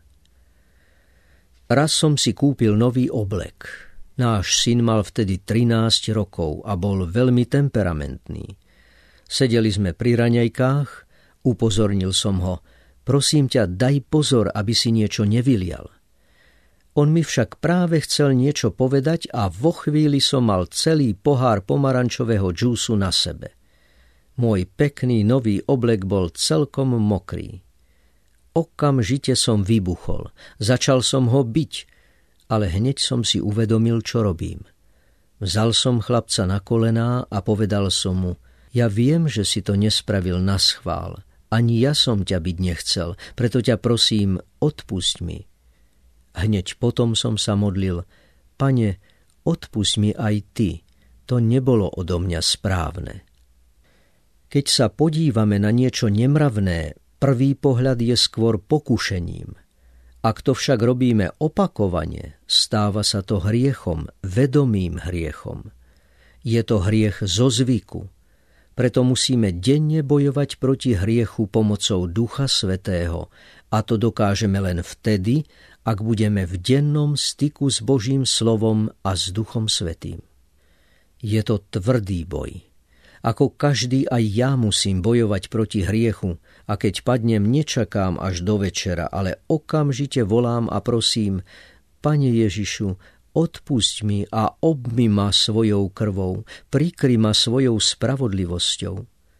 Raz som si kúpil nový oblek. Náš syn mal vtedy 13 rokov a bol veľmi temperamentný. Sedeli sme pri raňajkách, upozornil som ho: prosím ťa, daj pozor, aby si niečo nevylial. On mi však práve chcel niečo povedať a vo chvíli som mal celý pohár pomarančového džúsu na sebe. Môj pekný nový oblek bol celkom mokrý. Okamžite som vybuchol, začal som ho biť, ale hneď som si uvedomil, čo robím. Vzal som chlapca na kolená a povedal som mu: ja viem, že si to nespravil naschvál. Ani ja som ťa byť nechcel, preto ťa prosím, odpusť mi. Hneď potom som sa modlil: Pane, odpusť mi aj ty. To nebolo odo mňa správne. Keď sa podívame na niečo nemravné, prvý pohľad je skôr pokušením. Ak to však robíme opakovane, stáva sa to hriechom, vedomým hriechom. Je to hriech zo zvyku. Preto musíme denne bojovať proti hriechu pomocou Ducha Svätého a to dokážeme len vtedy, ak budeme v dennom styku s Božím slovom a s Duchom Svätým. Je to tvrdý boj. Ako každý, aj ja musím bojovať proti hriechu a keď padnem, nečakám až do večera, ale okamžite volám a prosím: Pane Ježišu, odpusť mi a obmy ma svojou krvou, prikry ma svojou spravodlivosťou.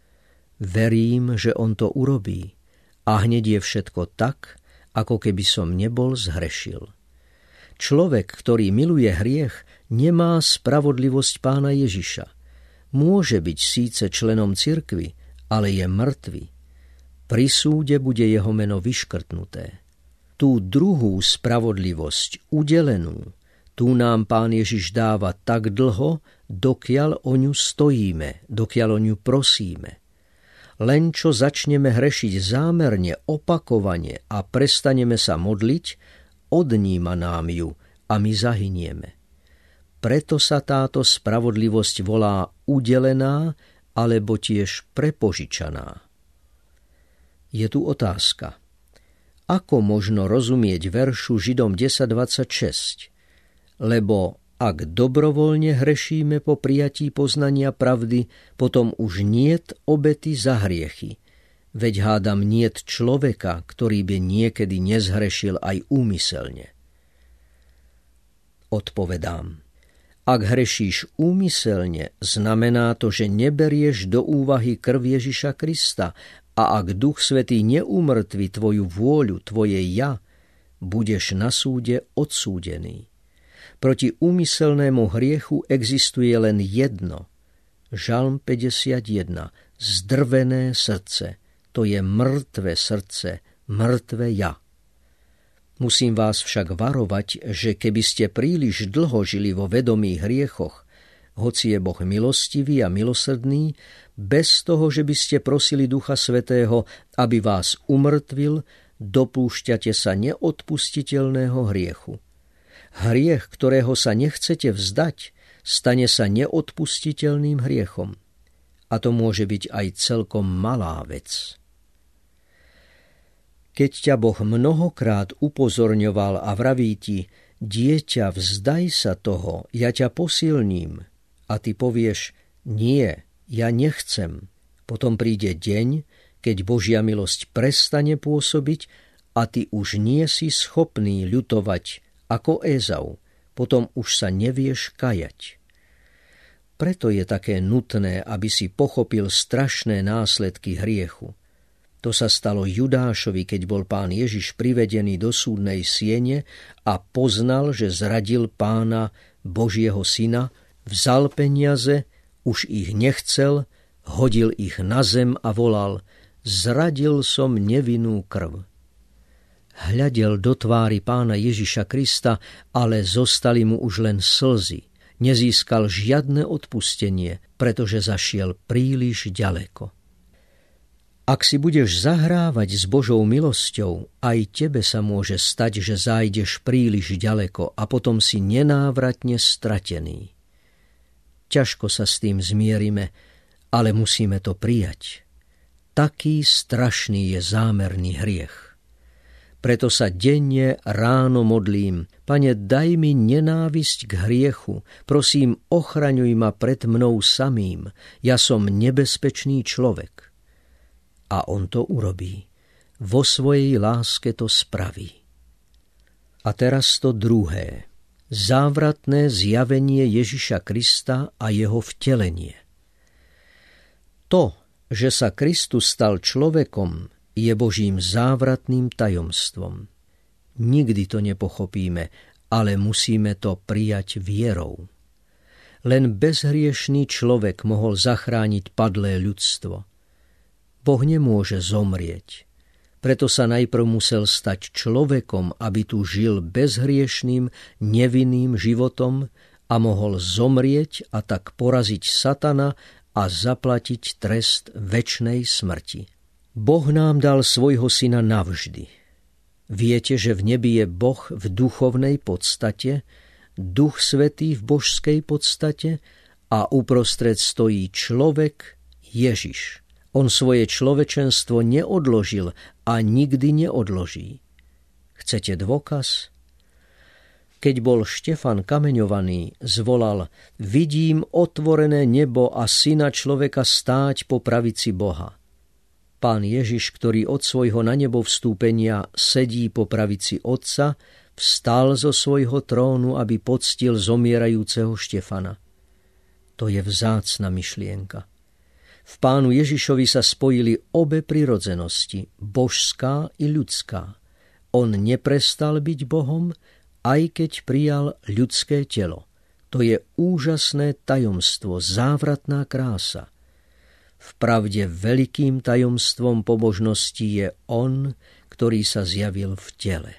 Verím, že on to urobí a hneď je všetko tak, ako keby som nebol zhrešil. Človek, ktorý miluje hriech, nemá spravodlivosť Pána Ježiša. Môže byť síce členom cirkvi, ale je mŕtvy. Pri súde bude jeho meno vyškrtnuté. Tú druhú spravodlivosť, udelenú, tu nám Pán Ježiš dáva tak dlho, dokiaľ o ňu stojíme, dokiaľ o ňu prosíme. Len čo začneme hrešiť zámerne, opakovane a prestaneme sa modliť, odníma nám ju a my zahynieme. Preto sa táto spravodlivosť volá udelená alebo tiež prepožičaná. Je tu otázka. Ako možno rozumieť veršu Židom 10.26? Lebo ak dobrovoľne hrešíme po prijatí poznania pravdy, potom už niet obety za hriechy. Veď hádam niet človeka, ktorý by niekedy nezhrešil aj úmyselne. Odpovedám. Ak hrešíš úmyselne, znamená to, že neberieš do úvahy krv Ježiša Krista, a ak Duch Svätý neumrtví tvoju vôľu, tvoje ja, budeš na súde odsúdený. Proti úmyselnému hriechu existuje len jedno. Žalm 51. Zdrvené srdce. To je mŕtve srdce, mŕtve ja. Musím vás však varovať, že keby ste príliš dlho žili vo vedomých hriechoch, hoci je Boh milostivý a milosrdný, bez toho, že by ste prosili Ducha Svätého, aby vás umrtvil, dopúšťate sa neodpustiteľného hriechu. Hriech, ktorého sa nechcete vzdať, stane sa neodpustiteľným hriechom. A to môže byť aj celkom malá vec. Keď ťa Boh mnohokrát upozorňoval a vraví ti, dieťa, vzdaj sa toho, ja ťa posilním, a ty povieš, nie, ja nechcem. Potom príde deň, keď Božia milosť prestane pôsobiť a ty už nie si schopný ľutovať ako Ézau, potom už sa nevieš kajať. Preto je také nutné, aby si pochopil strašné následky hriechu. To sa stalo Judášovi, keď bol Pán Ježiš privedený do súdnej siene a poznal, že zradil Pána Božieho syna, vzal peniaze, už ich nechcel, hodil ich na zem a volal, zradil som nevinnú krv. Hľadel do tvári Pána Ježiša Krista, ale zostali mu už len slzy. Nezískal žiadne odpustenie, pretože zašiel príliš ďaleko. Ak si budeš zahrávať s Božou milosťou, aj tebe sa môže stať, že zájdeš príliš ďaleko a potom si nenávratne stratený. Ťažko sa s tým zmierime, ale musíme to prijať. Taký strašný je zámerný hriech. Preto sa denne ráno modlím, Pane, daj mi nenávisť k hriechu, prosím, ochraňuj ma pred mnou samým, ja som nebezpečný človek. A on to urobí. Vo svojej láske to spraví. A teraz to druhé. Závratné zjavenie Ježiša Krista a jeho vtelenie. To, že sa Kristus stal človekom, je Božím závratným tajomstvom. Nikdy to nepochopíme, ale musíme to prijať vierou. Len bezhriešný človek mohol zachrániť padlé ľudstvo. Boh nemôže zomrieť. Preto sa najprv musel stať človekom, aby tu žil bezhriešným, nevinným životom a mohol zomrieť a tak poraziť satana a zaplatiť trest večnej smrti. Boh nám dal svojho syna navždy. Viete, že v nebi je Boh v duchovnej podstate, Duch Svätý v božskej podstate a uprostred stojí človek Ježiš. On svoje človečenstvo neodložil a nikdy neodloží. Chcete dôkaz? Keď bol Štefan kameňovaný, zvolal, vidím otvorené nebo a syna človeka stáť po pravici Boha. Pán Ježiš, ktorý od svojho na nebo vstúpenia sedí po pravici Otca, vstal zo svojho trónu, aby poctil zomierajúceho Štefana. To je vzácna myšlienka. V Pánu Ježišovi sa spojili obe prirodzenosti, božská i ľudská. On neprestal byť Bohom, aj keď prijal ľudské telo. To je úžasné tajomstvo, závratná krása. Vpravde veľkým tajomstvom pobožnosti je On, ktorý sa zjavil v tele.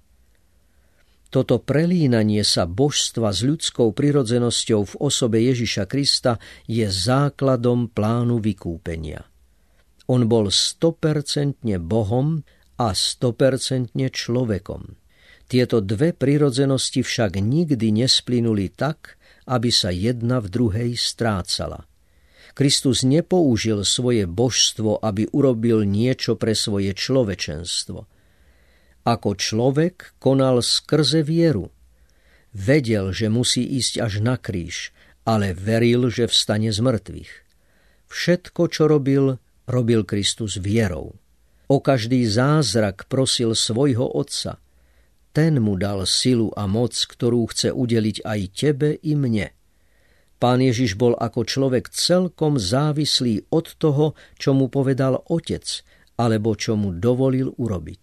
Toto prelínanie sa božstva s ľudskou prirodzenosťou v osobe Ježiša Krista je základom plánu vykúpenia. On bol 100% Bohom a 100% človekom. Tieto dve prirodzenosti však nikdy nesplynuli tak, aby sa jedna v druhej strácala. Kristus nepoužil svoje božstvo, aby urobil niečo pre svoje človečenstvo. Ako človek konal skrze vieru. Vedel, že musí ísť až na kríž, ale veril, že vstane z mŕtvych. Všetko, čo robil, robil Kristus vierou. O každý zázrak prosil svojho Otca. Ten mu dal silu a moc, ktorú chce udeliť aj tebe i mne. Pán Ježiš bol ako človek celkom závislý od toho, čo mu povedal Otec, alebo čo mu dovolil urobiť.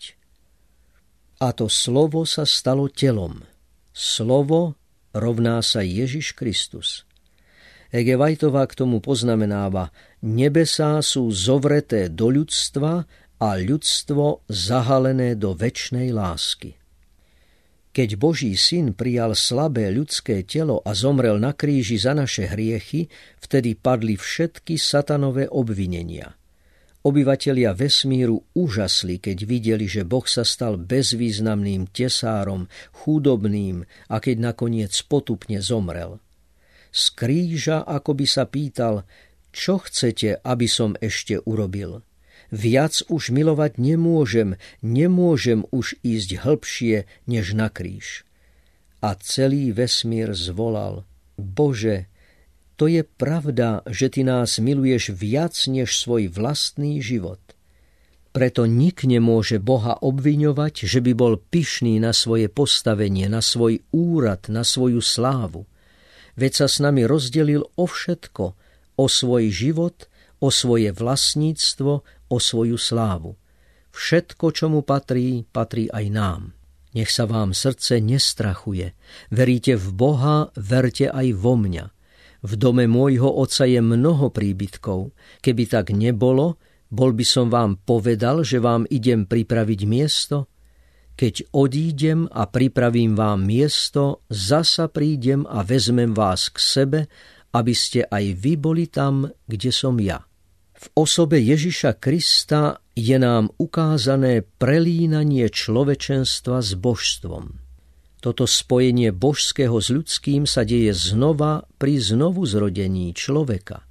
A to slovo sa stalo telom. Slovo rovná sa Ježiš Kristus. Ege Whiteová k tomu poznamenáva: nebesá sú zovreté do ľudstva a ľudstvo zahalené do večnej lásky. Keď Boží syn prijal slabé ľudské telo a zomrel na kríži za naše hriechy, vtedy padli všetky satanové obvinenia. Obyvatelia vesmíru úžasli, keď videli, že Boh sa stal bezvýznamným tesárom, chudobným a keď nakoniec potupne zomrel. Z kríža akoby sa pýtal: čo chcete, aby som ešte urobil? Viac už milovať nemôžem už ísť hlbšie než na kríž. A celý vesmír zvolal: Bože, to je pravda, že Ty nás miluješ viac než svoj vlastný život. Preto nik nemôže Boha obviňovať, že by bol pyšný na svoje postavenie, na svoj úrad, na svoju slávu. Veď sa s nami rozdelil o všetko, o svoj život, o svoje vlastníctvo, o svoju slávu. Všetko, čo mu patrí, patrí aj nám. Nech sa vám srdce nestrachuje. Veríte v Boha, verte aj vo mňa. V dome môjho Otca je mnoho príbytkov. Keby tak nebolo, bol by som vám povedal, že vám idem pripraviť miesto? Keď odídem a pripravím vám miesto, zasa prídem a vezmem vás k sebe, aby ste aj vy boli tam, kde som ja. V osobe Ježiša Krista je nám ukázané prelínanie človečenstva s božstvom. Toto spojenie božského s ľudským sa deje znova pri znovuzrodení človeka.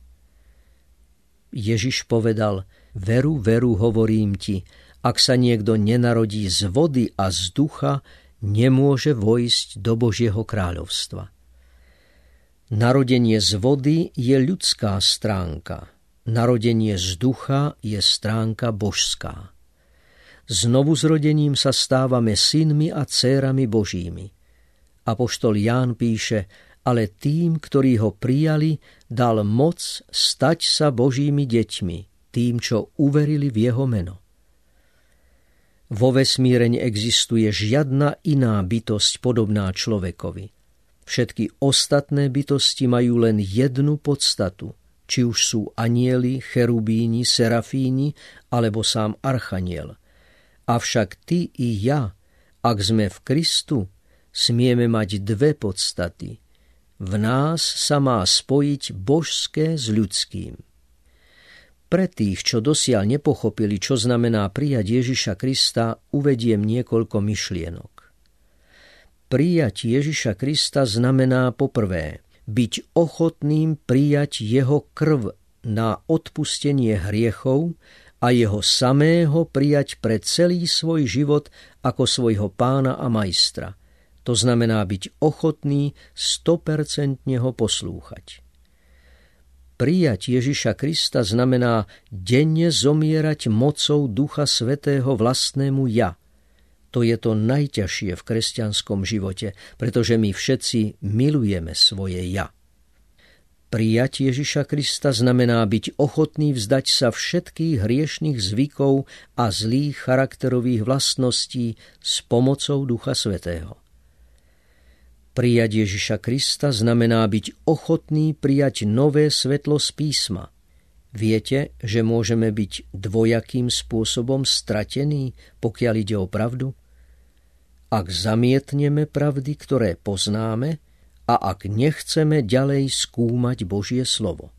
Ježiš povedal: veru, veru, hovorím ti, ak sa niekto nenarodí z vody a z ducha, nemôže vojsť do Božieho kráľovstva. Narodenie z vody je ľudská stránka. Narodenie z ducha je stránka božská. Znovuzrodením sa stávame synmi a dcérami Božími. Apoštol Ján píše: ale tým, ktorí ho prijali, dal moc stať sa Božími deťmi, tým, čo uverili v jeho meno. Vo vesmíre neexistuje žiadna iná bytosť podobná človekovi. Všetky ostatné bytosti majú len jednu podstatu, či už sú anjeli, cherubíni, serafíni alebo sám archaniel. Avšak ty i ja, ak sme v Kristu, smieme mať dve podstaty. V nás sa má spojiť božské s ľudským. Pre tých, čo dosiaľ nepochopili, čo znamená prijať Ježiša Krista, uvediem niekoľko myšlienok. Prijať Ježiša Krista znamená poprvé byť ochotným prijať jeho krv na odpustenie hriechov a jeho samého prijať pre celý svoj život ako svojho pána a majstra. To znamená byť ochotný 100% ho poslúchať. Prijať Ježiša Krista znamená denne zomierať mocou Ducha Svätého vlastnému ja. To je to najťažšie v kresťanskom živote, pretože my všetci milujeme svoje ja. Prijať Ježiša Krista znamená byť ochotný vzdať sa všetkých hriešnych zvykov a zlých charakterových vlastností s pomocou Ducha Svätého. Prijať Ježiša Krista znamená byť ochotný prijať nové svetlo z písma. Viete, že môžeme byť dvojakým spôsobom stratení, pokiaľ ide o pravdu? Ak zamietneme pravdy, ktoré poznáme, a ak nechceme ďalej skúmať Božie slovo.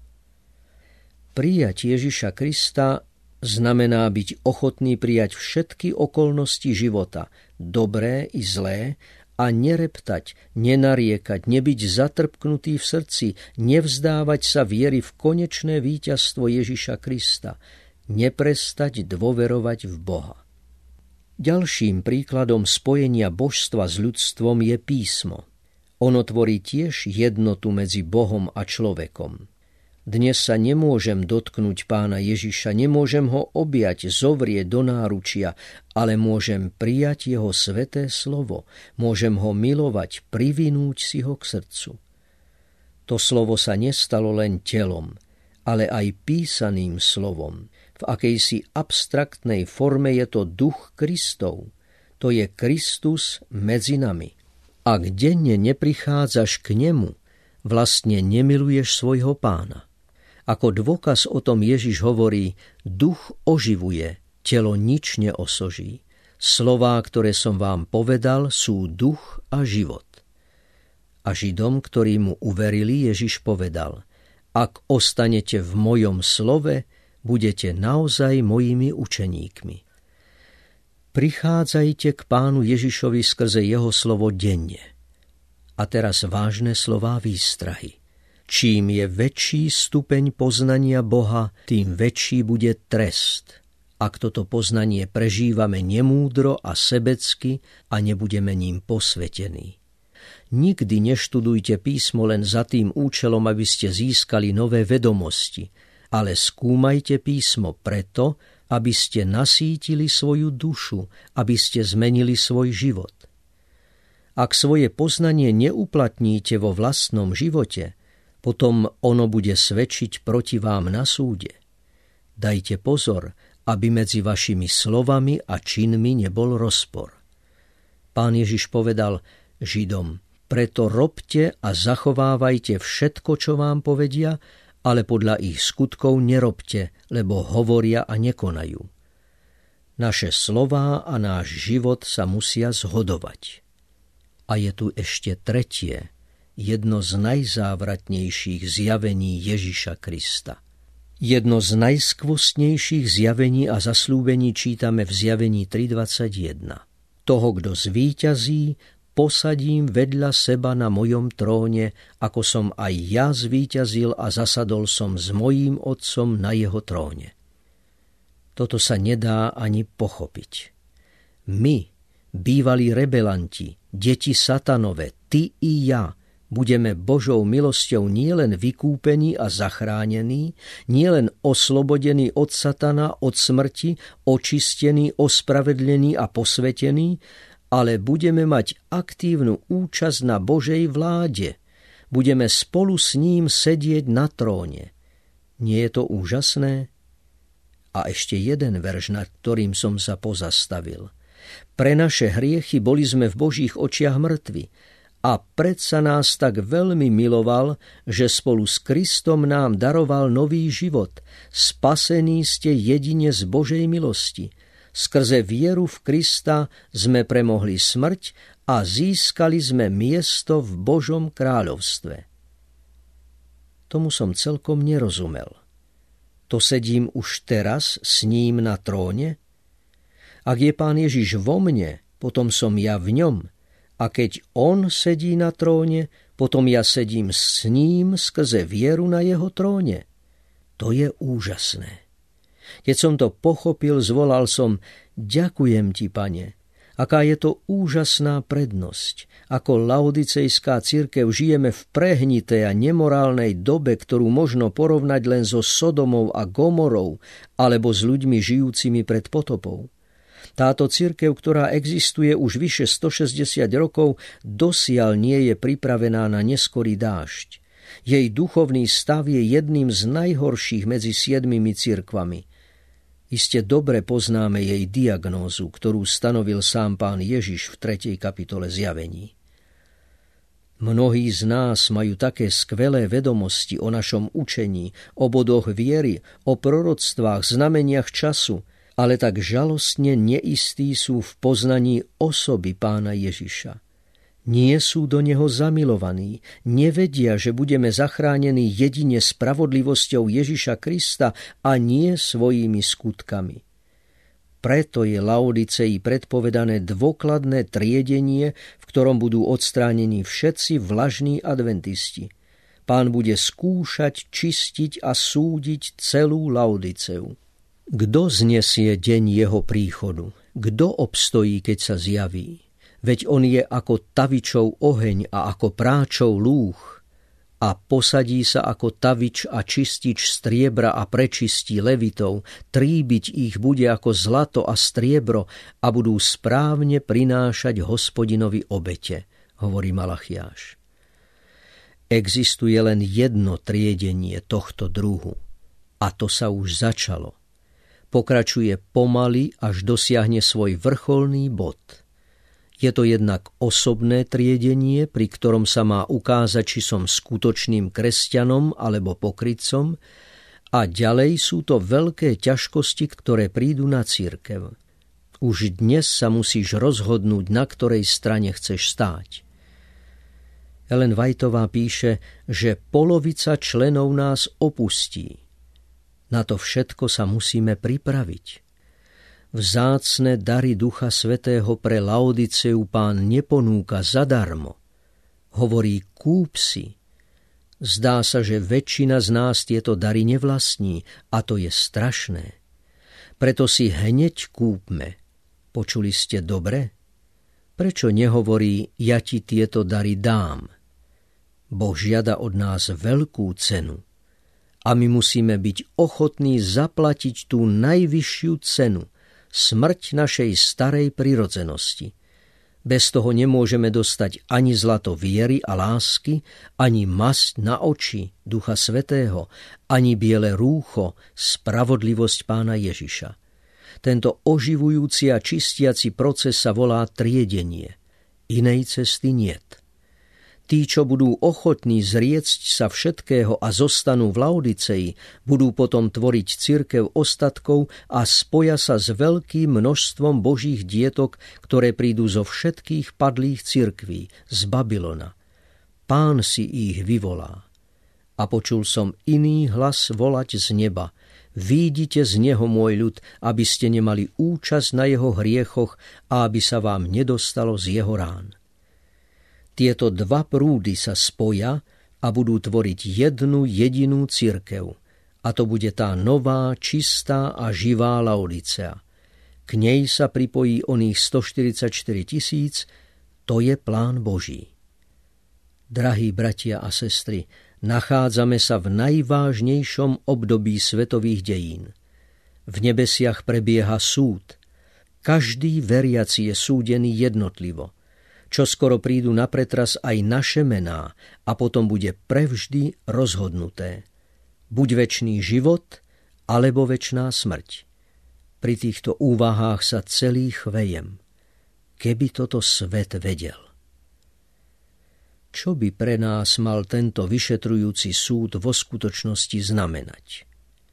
Prijať Ježiša Krista znamená byť ochotný prijať všetky okolnosti života, dobré i zlé, a nereptať, nenariekať, nebyť zatrpknutý v srdci, nevzdávať sa viery v konečné víťazstvo Ježiša Krista, neprestať dôverovať v Boha. Ďalším príkladom spojenia božstva s ľudstvom je písmo. Ono tvorí tiež jednotu medzi Bohom a človekom. Dnes sa nemôžem dotknúť Pána Ježiša, nemôžem ho objať, zovrieť do náručia, ale môžem prijať jeho sväté slovo, môžem ho milovať, privinúť si ho k srdcu. To slovo sa nestalo len telom, ale aj písaným slovom. V akejsi abstraktnej forme je to duch Kristov, to je Kristus medzi nami. Ak denne neprichádzaš k nemu, vlastne nemiluješ svojho Pána. Ako dôkaz o tom Ježiš hovorí, duch oživuje, telo nič neosoží. Slová, ktoré som vám povedal, sú duch a život. A Židom, ktorí mu uverili, Ježiš povedal, ak ostanete v mojom slove, budete naozaj mojimi učeníkmi. Prichádzajte k Pánu Ježišovi skrze jeho slovo denne. A teraz vážne slová výstrahy. Čím je väčší stupeň poznania Boha, tým väčší bude trest, ak toto poznanie prežívame nemúdro a sebecky a nebudeme ním posvetení. Nikdy neštudujte písmo len za tým účelom, aby ste získali nové vedomosti, ale skúmajte písmo preto, aby ste nasýtili svoju dušu, aby ste zmenili svoj život. Ak svoje poznanie neuplatníte vo vlastnom živote, potom ono bude svedčiť proti vám na súde. Dajte pozor, aby medzi vašimi slovami a činmi nebol rozpor. Pán Ježiš povedal Židom, preto robte a zachovávajte všetko, čo vám povedia, ale podľa ich skutkov nerobte, lebo hovoria a nekonajú. Naše slová a náš život sa musia zhodovať. A je tu ešte tretie, jedno z najzávratnejších zjavení Ježiša Krista. Jedno z najskvostnejších zjavení a zasľúbení čítame v Zjavení 3.21. Toho, kto zvíťazí, posadím vedľa seba na mojom tróne, ako som aj ja zvíťazil a zasadol som s mojím Otcom na jeho tróne. Toto sa nedá ani pochopiť. My, bývalí rebelanti, deti satanové, ty i ja, budeme Božou milosťou nielen vykúpení a zachránení, nielen oslobodení od satana, od smrti, očistení, ospravedlení a posvetení, ale budeme mať aktívnu účasť na Božej vláde. Budeme spolu s ním sedieť na tróne. Nie je to úžasné? A ešte jeden verš, nad ktorým som sa pozastavil. Pre naše hriechy boli sme v Božích očiach mŕtvi, a predsa nás tak veľmi miloval, že spolu s Kristom nám daroval nový život. Spasení ste jedine z Božej milosti. Skrze vieru v Krista sme premohli smrť a získali sme miesto v Božom kráľovstve. Tomu som celkom nerozumel. To sedím už teraz s ním na tróne? Ak je Pán Ježiš vo mne, potom som ja v ňom. A keď on sedí na tróne, potom ja sedím s ním skrze vieru na jeho tróne. To je úžasné. Keď som to pochopil, zvolal som, ďakujem ti, Pane. Aká je to úžasná prednosť. Ako laodicejská cirkev žijeme v prehnitej a nemorálnej dobe, ktorú možno porovnať len so Sodomou a Gomorou, alebo s ľuďmi žijúcimi pred potopou. Táto cirkev, ktorá existuje už vyše 160 rokov, dosiaľ nie je pripravená na neskorý dážď. Jej duchovný stav je jedným z najhorších medzi 7 cirkvami. Iste dobre poznáme jej diagnózu, ktorú stanovil sám Pán Ježiš v 3. kapitole Zjavení. Mnohí z nás majú také skvelé vedomosti o našom učení, o bodoch viery, o proroctvách, znameniach času, ale tak žalostne neistí sú v poznaní osoby Pána Ježiša. Nie sú do neho zamilovaní, nevedia, že budeme zachránení jedine spravodlivosťou Ježiša Krista a nie svojimi skutkami. Preto je Laodicei predpovedané dôkladné triedenie, v ktorom budú odstránení všetci vlažní adventisti. Pán bude skúšať, čistiť a súdiť celú Laodiceu. Kto znesie deň jeho príchodu? Kto obstojí, keď sa zjaví? Veď on je ako tavičov oheň a ako práčov lúh. A posadí sa ako tavič a čistič striebra a prečistí levitov, tríbiť ich bude ako zlato a striebro a budú správne prinášať Hospodinovi obete, hovorí Malachiáš. Existuje len jedno triedenie tohto druhu a to sa už začalo. Pokračuje pomaly, až dosiahne svoj vrcholný bod. Je to jednak osobné triedenie, pri ktorom sa má ukázať, či som skutočným kresťanom alebo pokrytcom, a ďalej sú to veľké ťažkosti, ktoré prídu na cirkev. Už dnes sa musíš rozhodnúť, na ktorej strane chceš stáť. Ellen Whiteová píše, že polovica členov nás opustí. Na to všetko sa musíme pripraviť. Vzácne dary Ducha Svätého pre Laodiceu Pán neponúka zadarmo. Hovorí, kúp si. Zdá sa, že väčšina z nás tieto dary nevlastní a to je strašné. Preto si hneď kúpme. Počuli ste dobre? Prečo nehovorí, ja ti tieto dary dám? Boh žiada od nás veľkú cenu a my musíme byť ochotní zaplatiť tú najvyššiu cenu, smrť našej starej prirodzenosti. Bez toho nemôžeme dostať ani zlato viery a lásky, ani masť na oči Ducha Svätého, ani biele rúcho, spravodlivosť Pána Ježiša. Tento oživujúci a čistiaci proces sa volá triedenie. Inej cesty niet. Tí, čo budú ochotní zriecť sa všetkého a zostanú v Laodicei, budú potom tvoriť cirkev ostatkov a spoja sa s veľkým množstvom Božích dietok, ktoré prídu zo všetkých padlých cirkví, z Babylona. Pán si ich vyvolá. A počul som iný hlas volať z neba. Výjdite z neho, môj ľud, aby ste nemali účasť na jeho hriechoch a aby sa vám nedostalo z jeho rán. Tieto dva prúdy sa spoja a budú tvoriť jednu jedinú cirkev. A to bude tá nová, čistá a živá Laodicea. K nej sa pripojí oných 144 000, to je plán Boží. Drahí bratia a sestry, nachádzame sa v najvážnejšom období svetových dejín. V nebesiach prebieha súd. Každý veriaci je súdený jednotlivo. Čoskoro prídu na pretras aj naše mená a potom bude prevždy rozhodnuté. Buď večný život, alebo večná smrť. Pri týchto úvahách sa celý chvejem. Keby toto svet vedel. Čo by pre nás mal tento vyšetrujúci súd vo skutočnosti znamenať?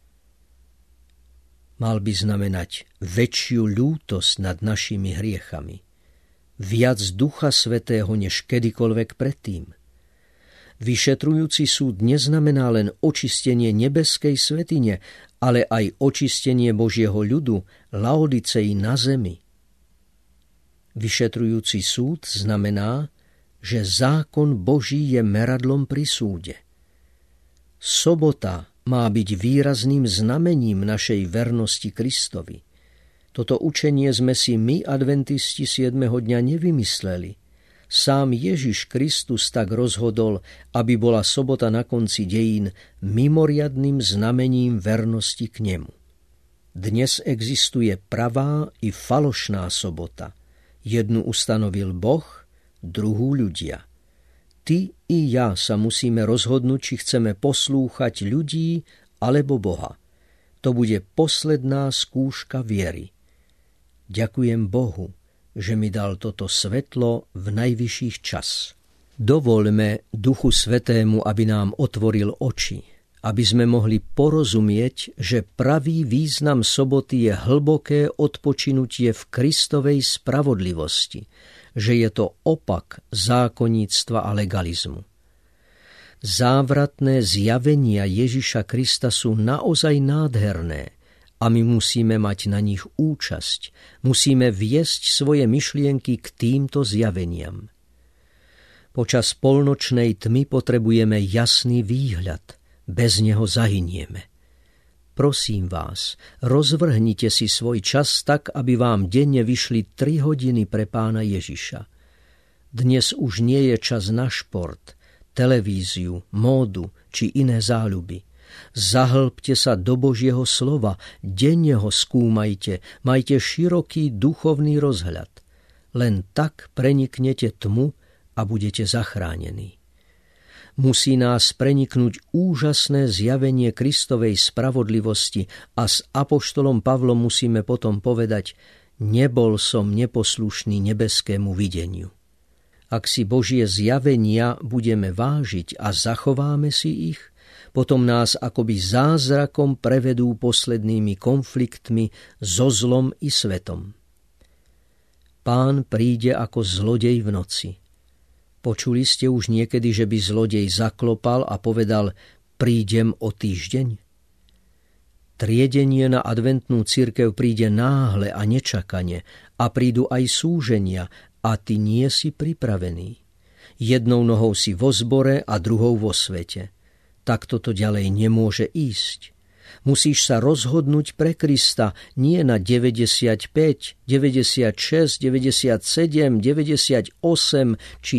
Mal by znamenať väčšiu ľútosť nad našimi hriechami. Viac Ducha Svätého než kedykoľvek predtým. Vyšetrujúci súd neznamená len očistenie nebeskej svätyne, ale aj očistenie Božieho ľudu, Laodicei na zemi. Vyšetrujúci súd znamená, že zákon Boží je meradlom pri súde. Sobota má byť výrazným znamením našej vernosti Kristovi. Toto učenie sme si my, adventisti 7. dňa, nevymysleli. Sám Ježiš Kristus tak rozhodol, aby bola sobota na konci dejín mimoriadnym znamením vernosti k nemu. Dnes existuje pravá i falošná sobota. Jednu ustanovil Boh, druhú ľudia. Ty i ja sa musíme rozhodnúť, či chceme poslúchať ľudí alebo Boha. To bude posledná skúška viery. Ďakujem Bohu, že mi dal toto svetlo v najvyšších čas. Dovoľme Duchu Svätému, aby nám otvoril oči, aby sme mohli porozumieť, že pravý význam soboty je hlboké odpočinutie v Kristovej spravodlivosti, že je to opak zákonníctva a legalizmu. Závratné zjavenia Ježiša Krista sú naozaj nádherné a my musíme mať na nich účasť, musíme viesť svoje myšlienky k týmto zjaveniam. Počas polnočnej tmy potrebujeme jasný výhľad, bez neho zahynieme. Prosím vás, rozvrhnite si svoj čas tak, aby vám denne vyšli 3 hodiny pre Pána Ježiša. Dnes už nie je čas na šport, televíziu, módu či iné záľuby. Zahlbte sa do Božieho slova, denne ho skúmajte, majte široký duchovný rozhľad. Len tak preniknete tmu a budete zachránení. Musí nás preniknúť úžasné zjavenie Kristovej spravodlivosti a s apoštolom Pavlom musíme potom povedať: nebol som neposlušný nebeskému videniu. Ak si Božie zjavenia budeme vážiť a zachováme si ich, potom nás akoby zázrakom prevedú poslednými konfliktmi so zlom i svetom. Pán príde ako zlodej v noci. Počuli ste už niekedy, že by zlodej zaklopal a povedal: prídem o týždeň? Triedenie na adventnú cirkev príde náhle a nečakane a prídu aj súženia a ty nie si pripravený. Jednou nohou si vo zbore a druhou vo svete. Takto to ďalej nemôže ísť. Musíš sa rozhodnúť pre Krista nie na 95, 96, 97, 98 či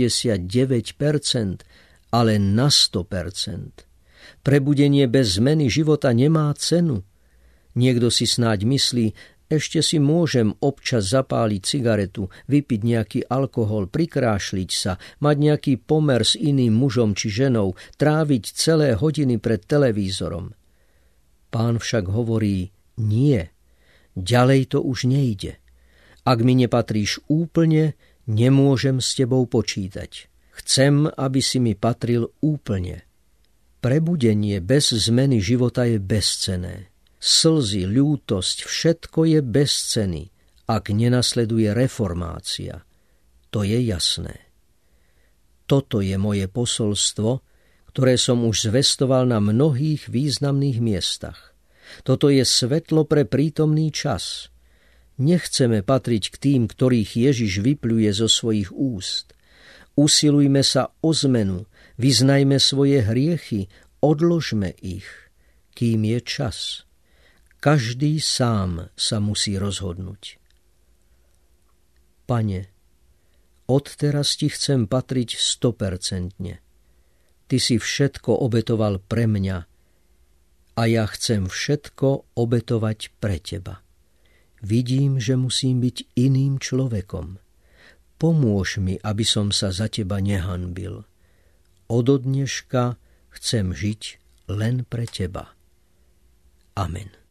99%, ale na 100%. Prebudenie bez zmeny života nemá cenu. Niekto si snáď myslí: ešte si môžem občas zapáliť cigaretu, vypiť nejaký alkohol, prikrášliť sa, mať nejaký pomer s iným mužom či ženou, tráviť celé hodiny pred televízorom. Pán však hovorí: nie, ďalej to už nejde. Ak mi nepatríš úplne, nemôžem s tebou počítať. Chcem, aby si mi patril úplne. Prebudenie bez zmeny života je bezcenné. Slzy, ľútosť, všetko je bez ceny, ak nenasleduje reformácia. To je jasné. Toto je moje posolstvo, ktoré som už zvestoval na mnohých významných miestach. Toto je svetlo pre prítomný čas. Nechceme patriť k tým, ktorých Ježiš vypľuje zo svojich úst. Usilujme sa o zmenu, vyznajme svoje hriechy, odložme ich, kým je čas. Každý sám sa musí rozhodnúť. Pane, odteraz ti chcem patriť 100%. Ty si všetko obetoval pre mňa a ja chcem všetko obetovať pre teba. Vidím, že musím byť iným človekom. Pomôž mi, aby som sa za teba nehanbil. Od dneška chcem žiť len pre teba. Amen.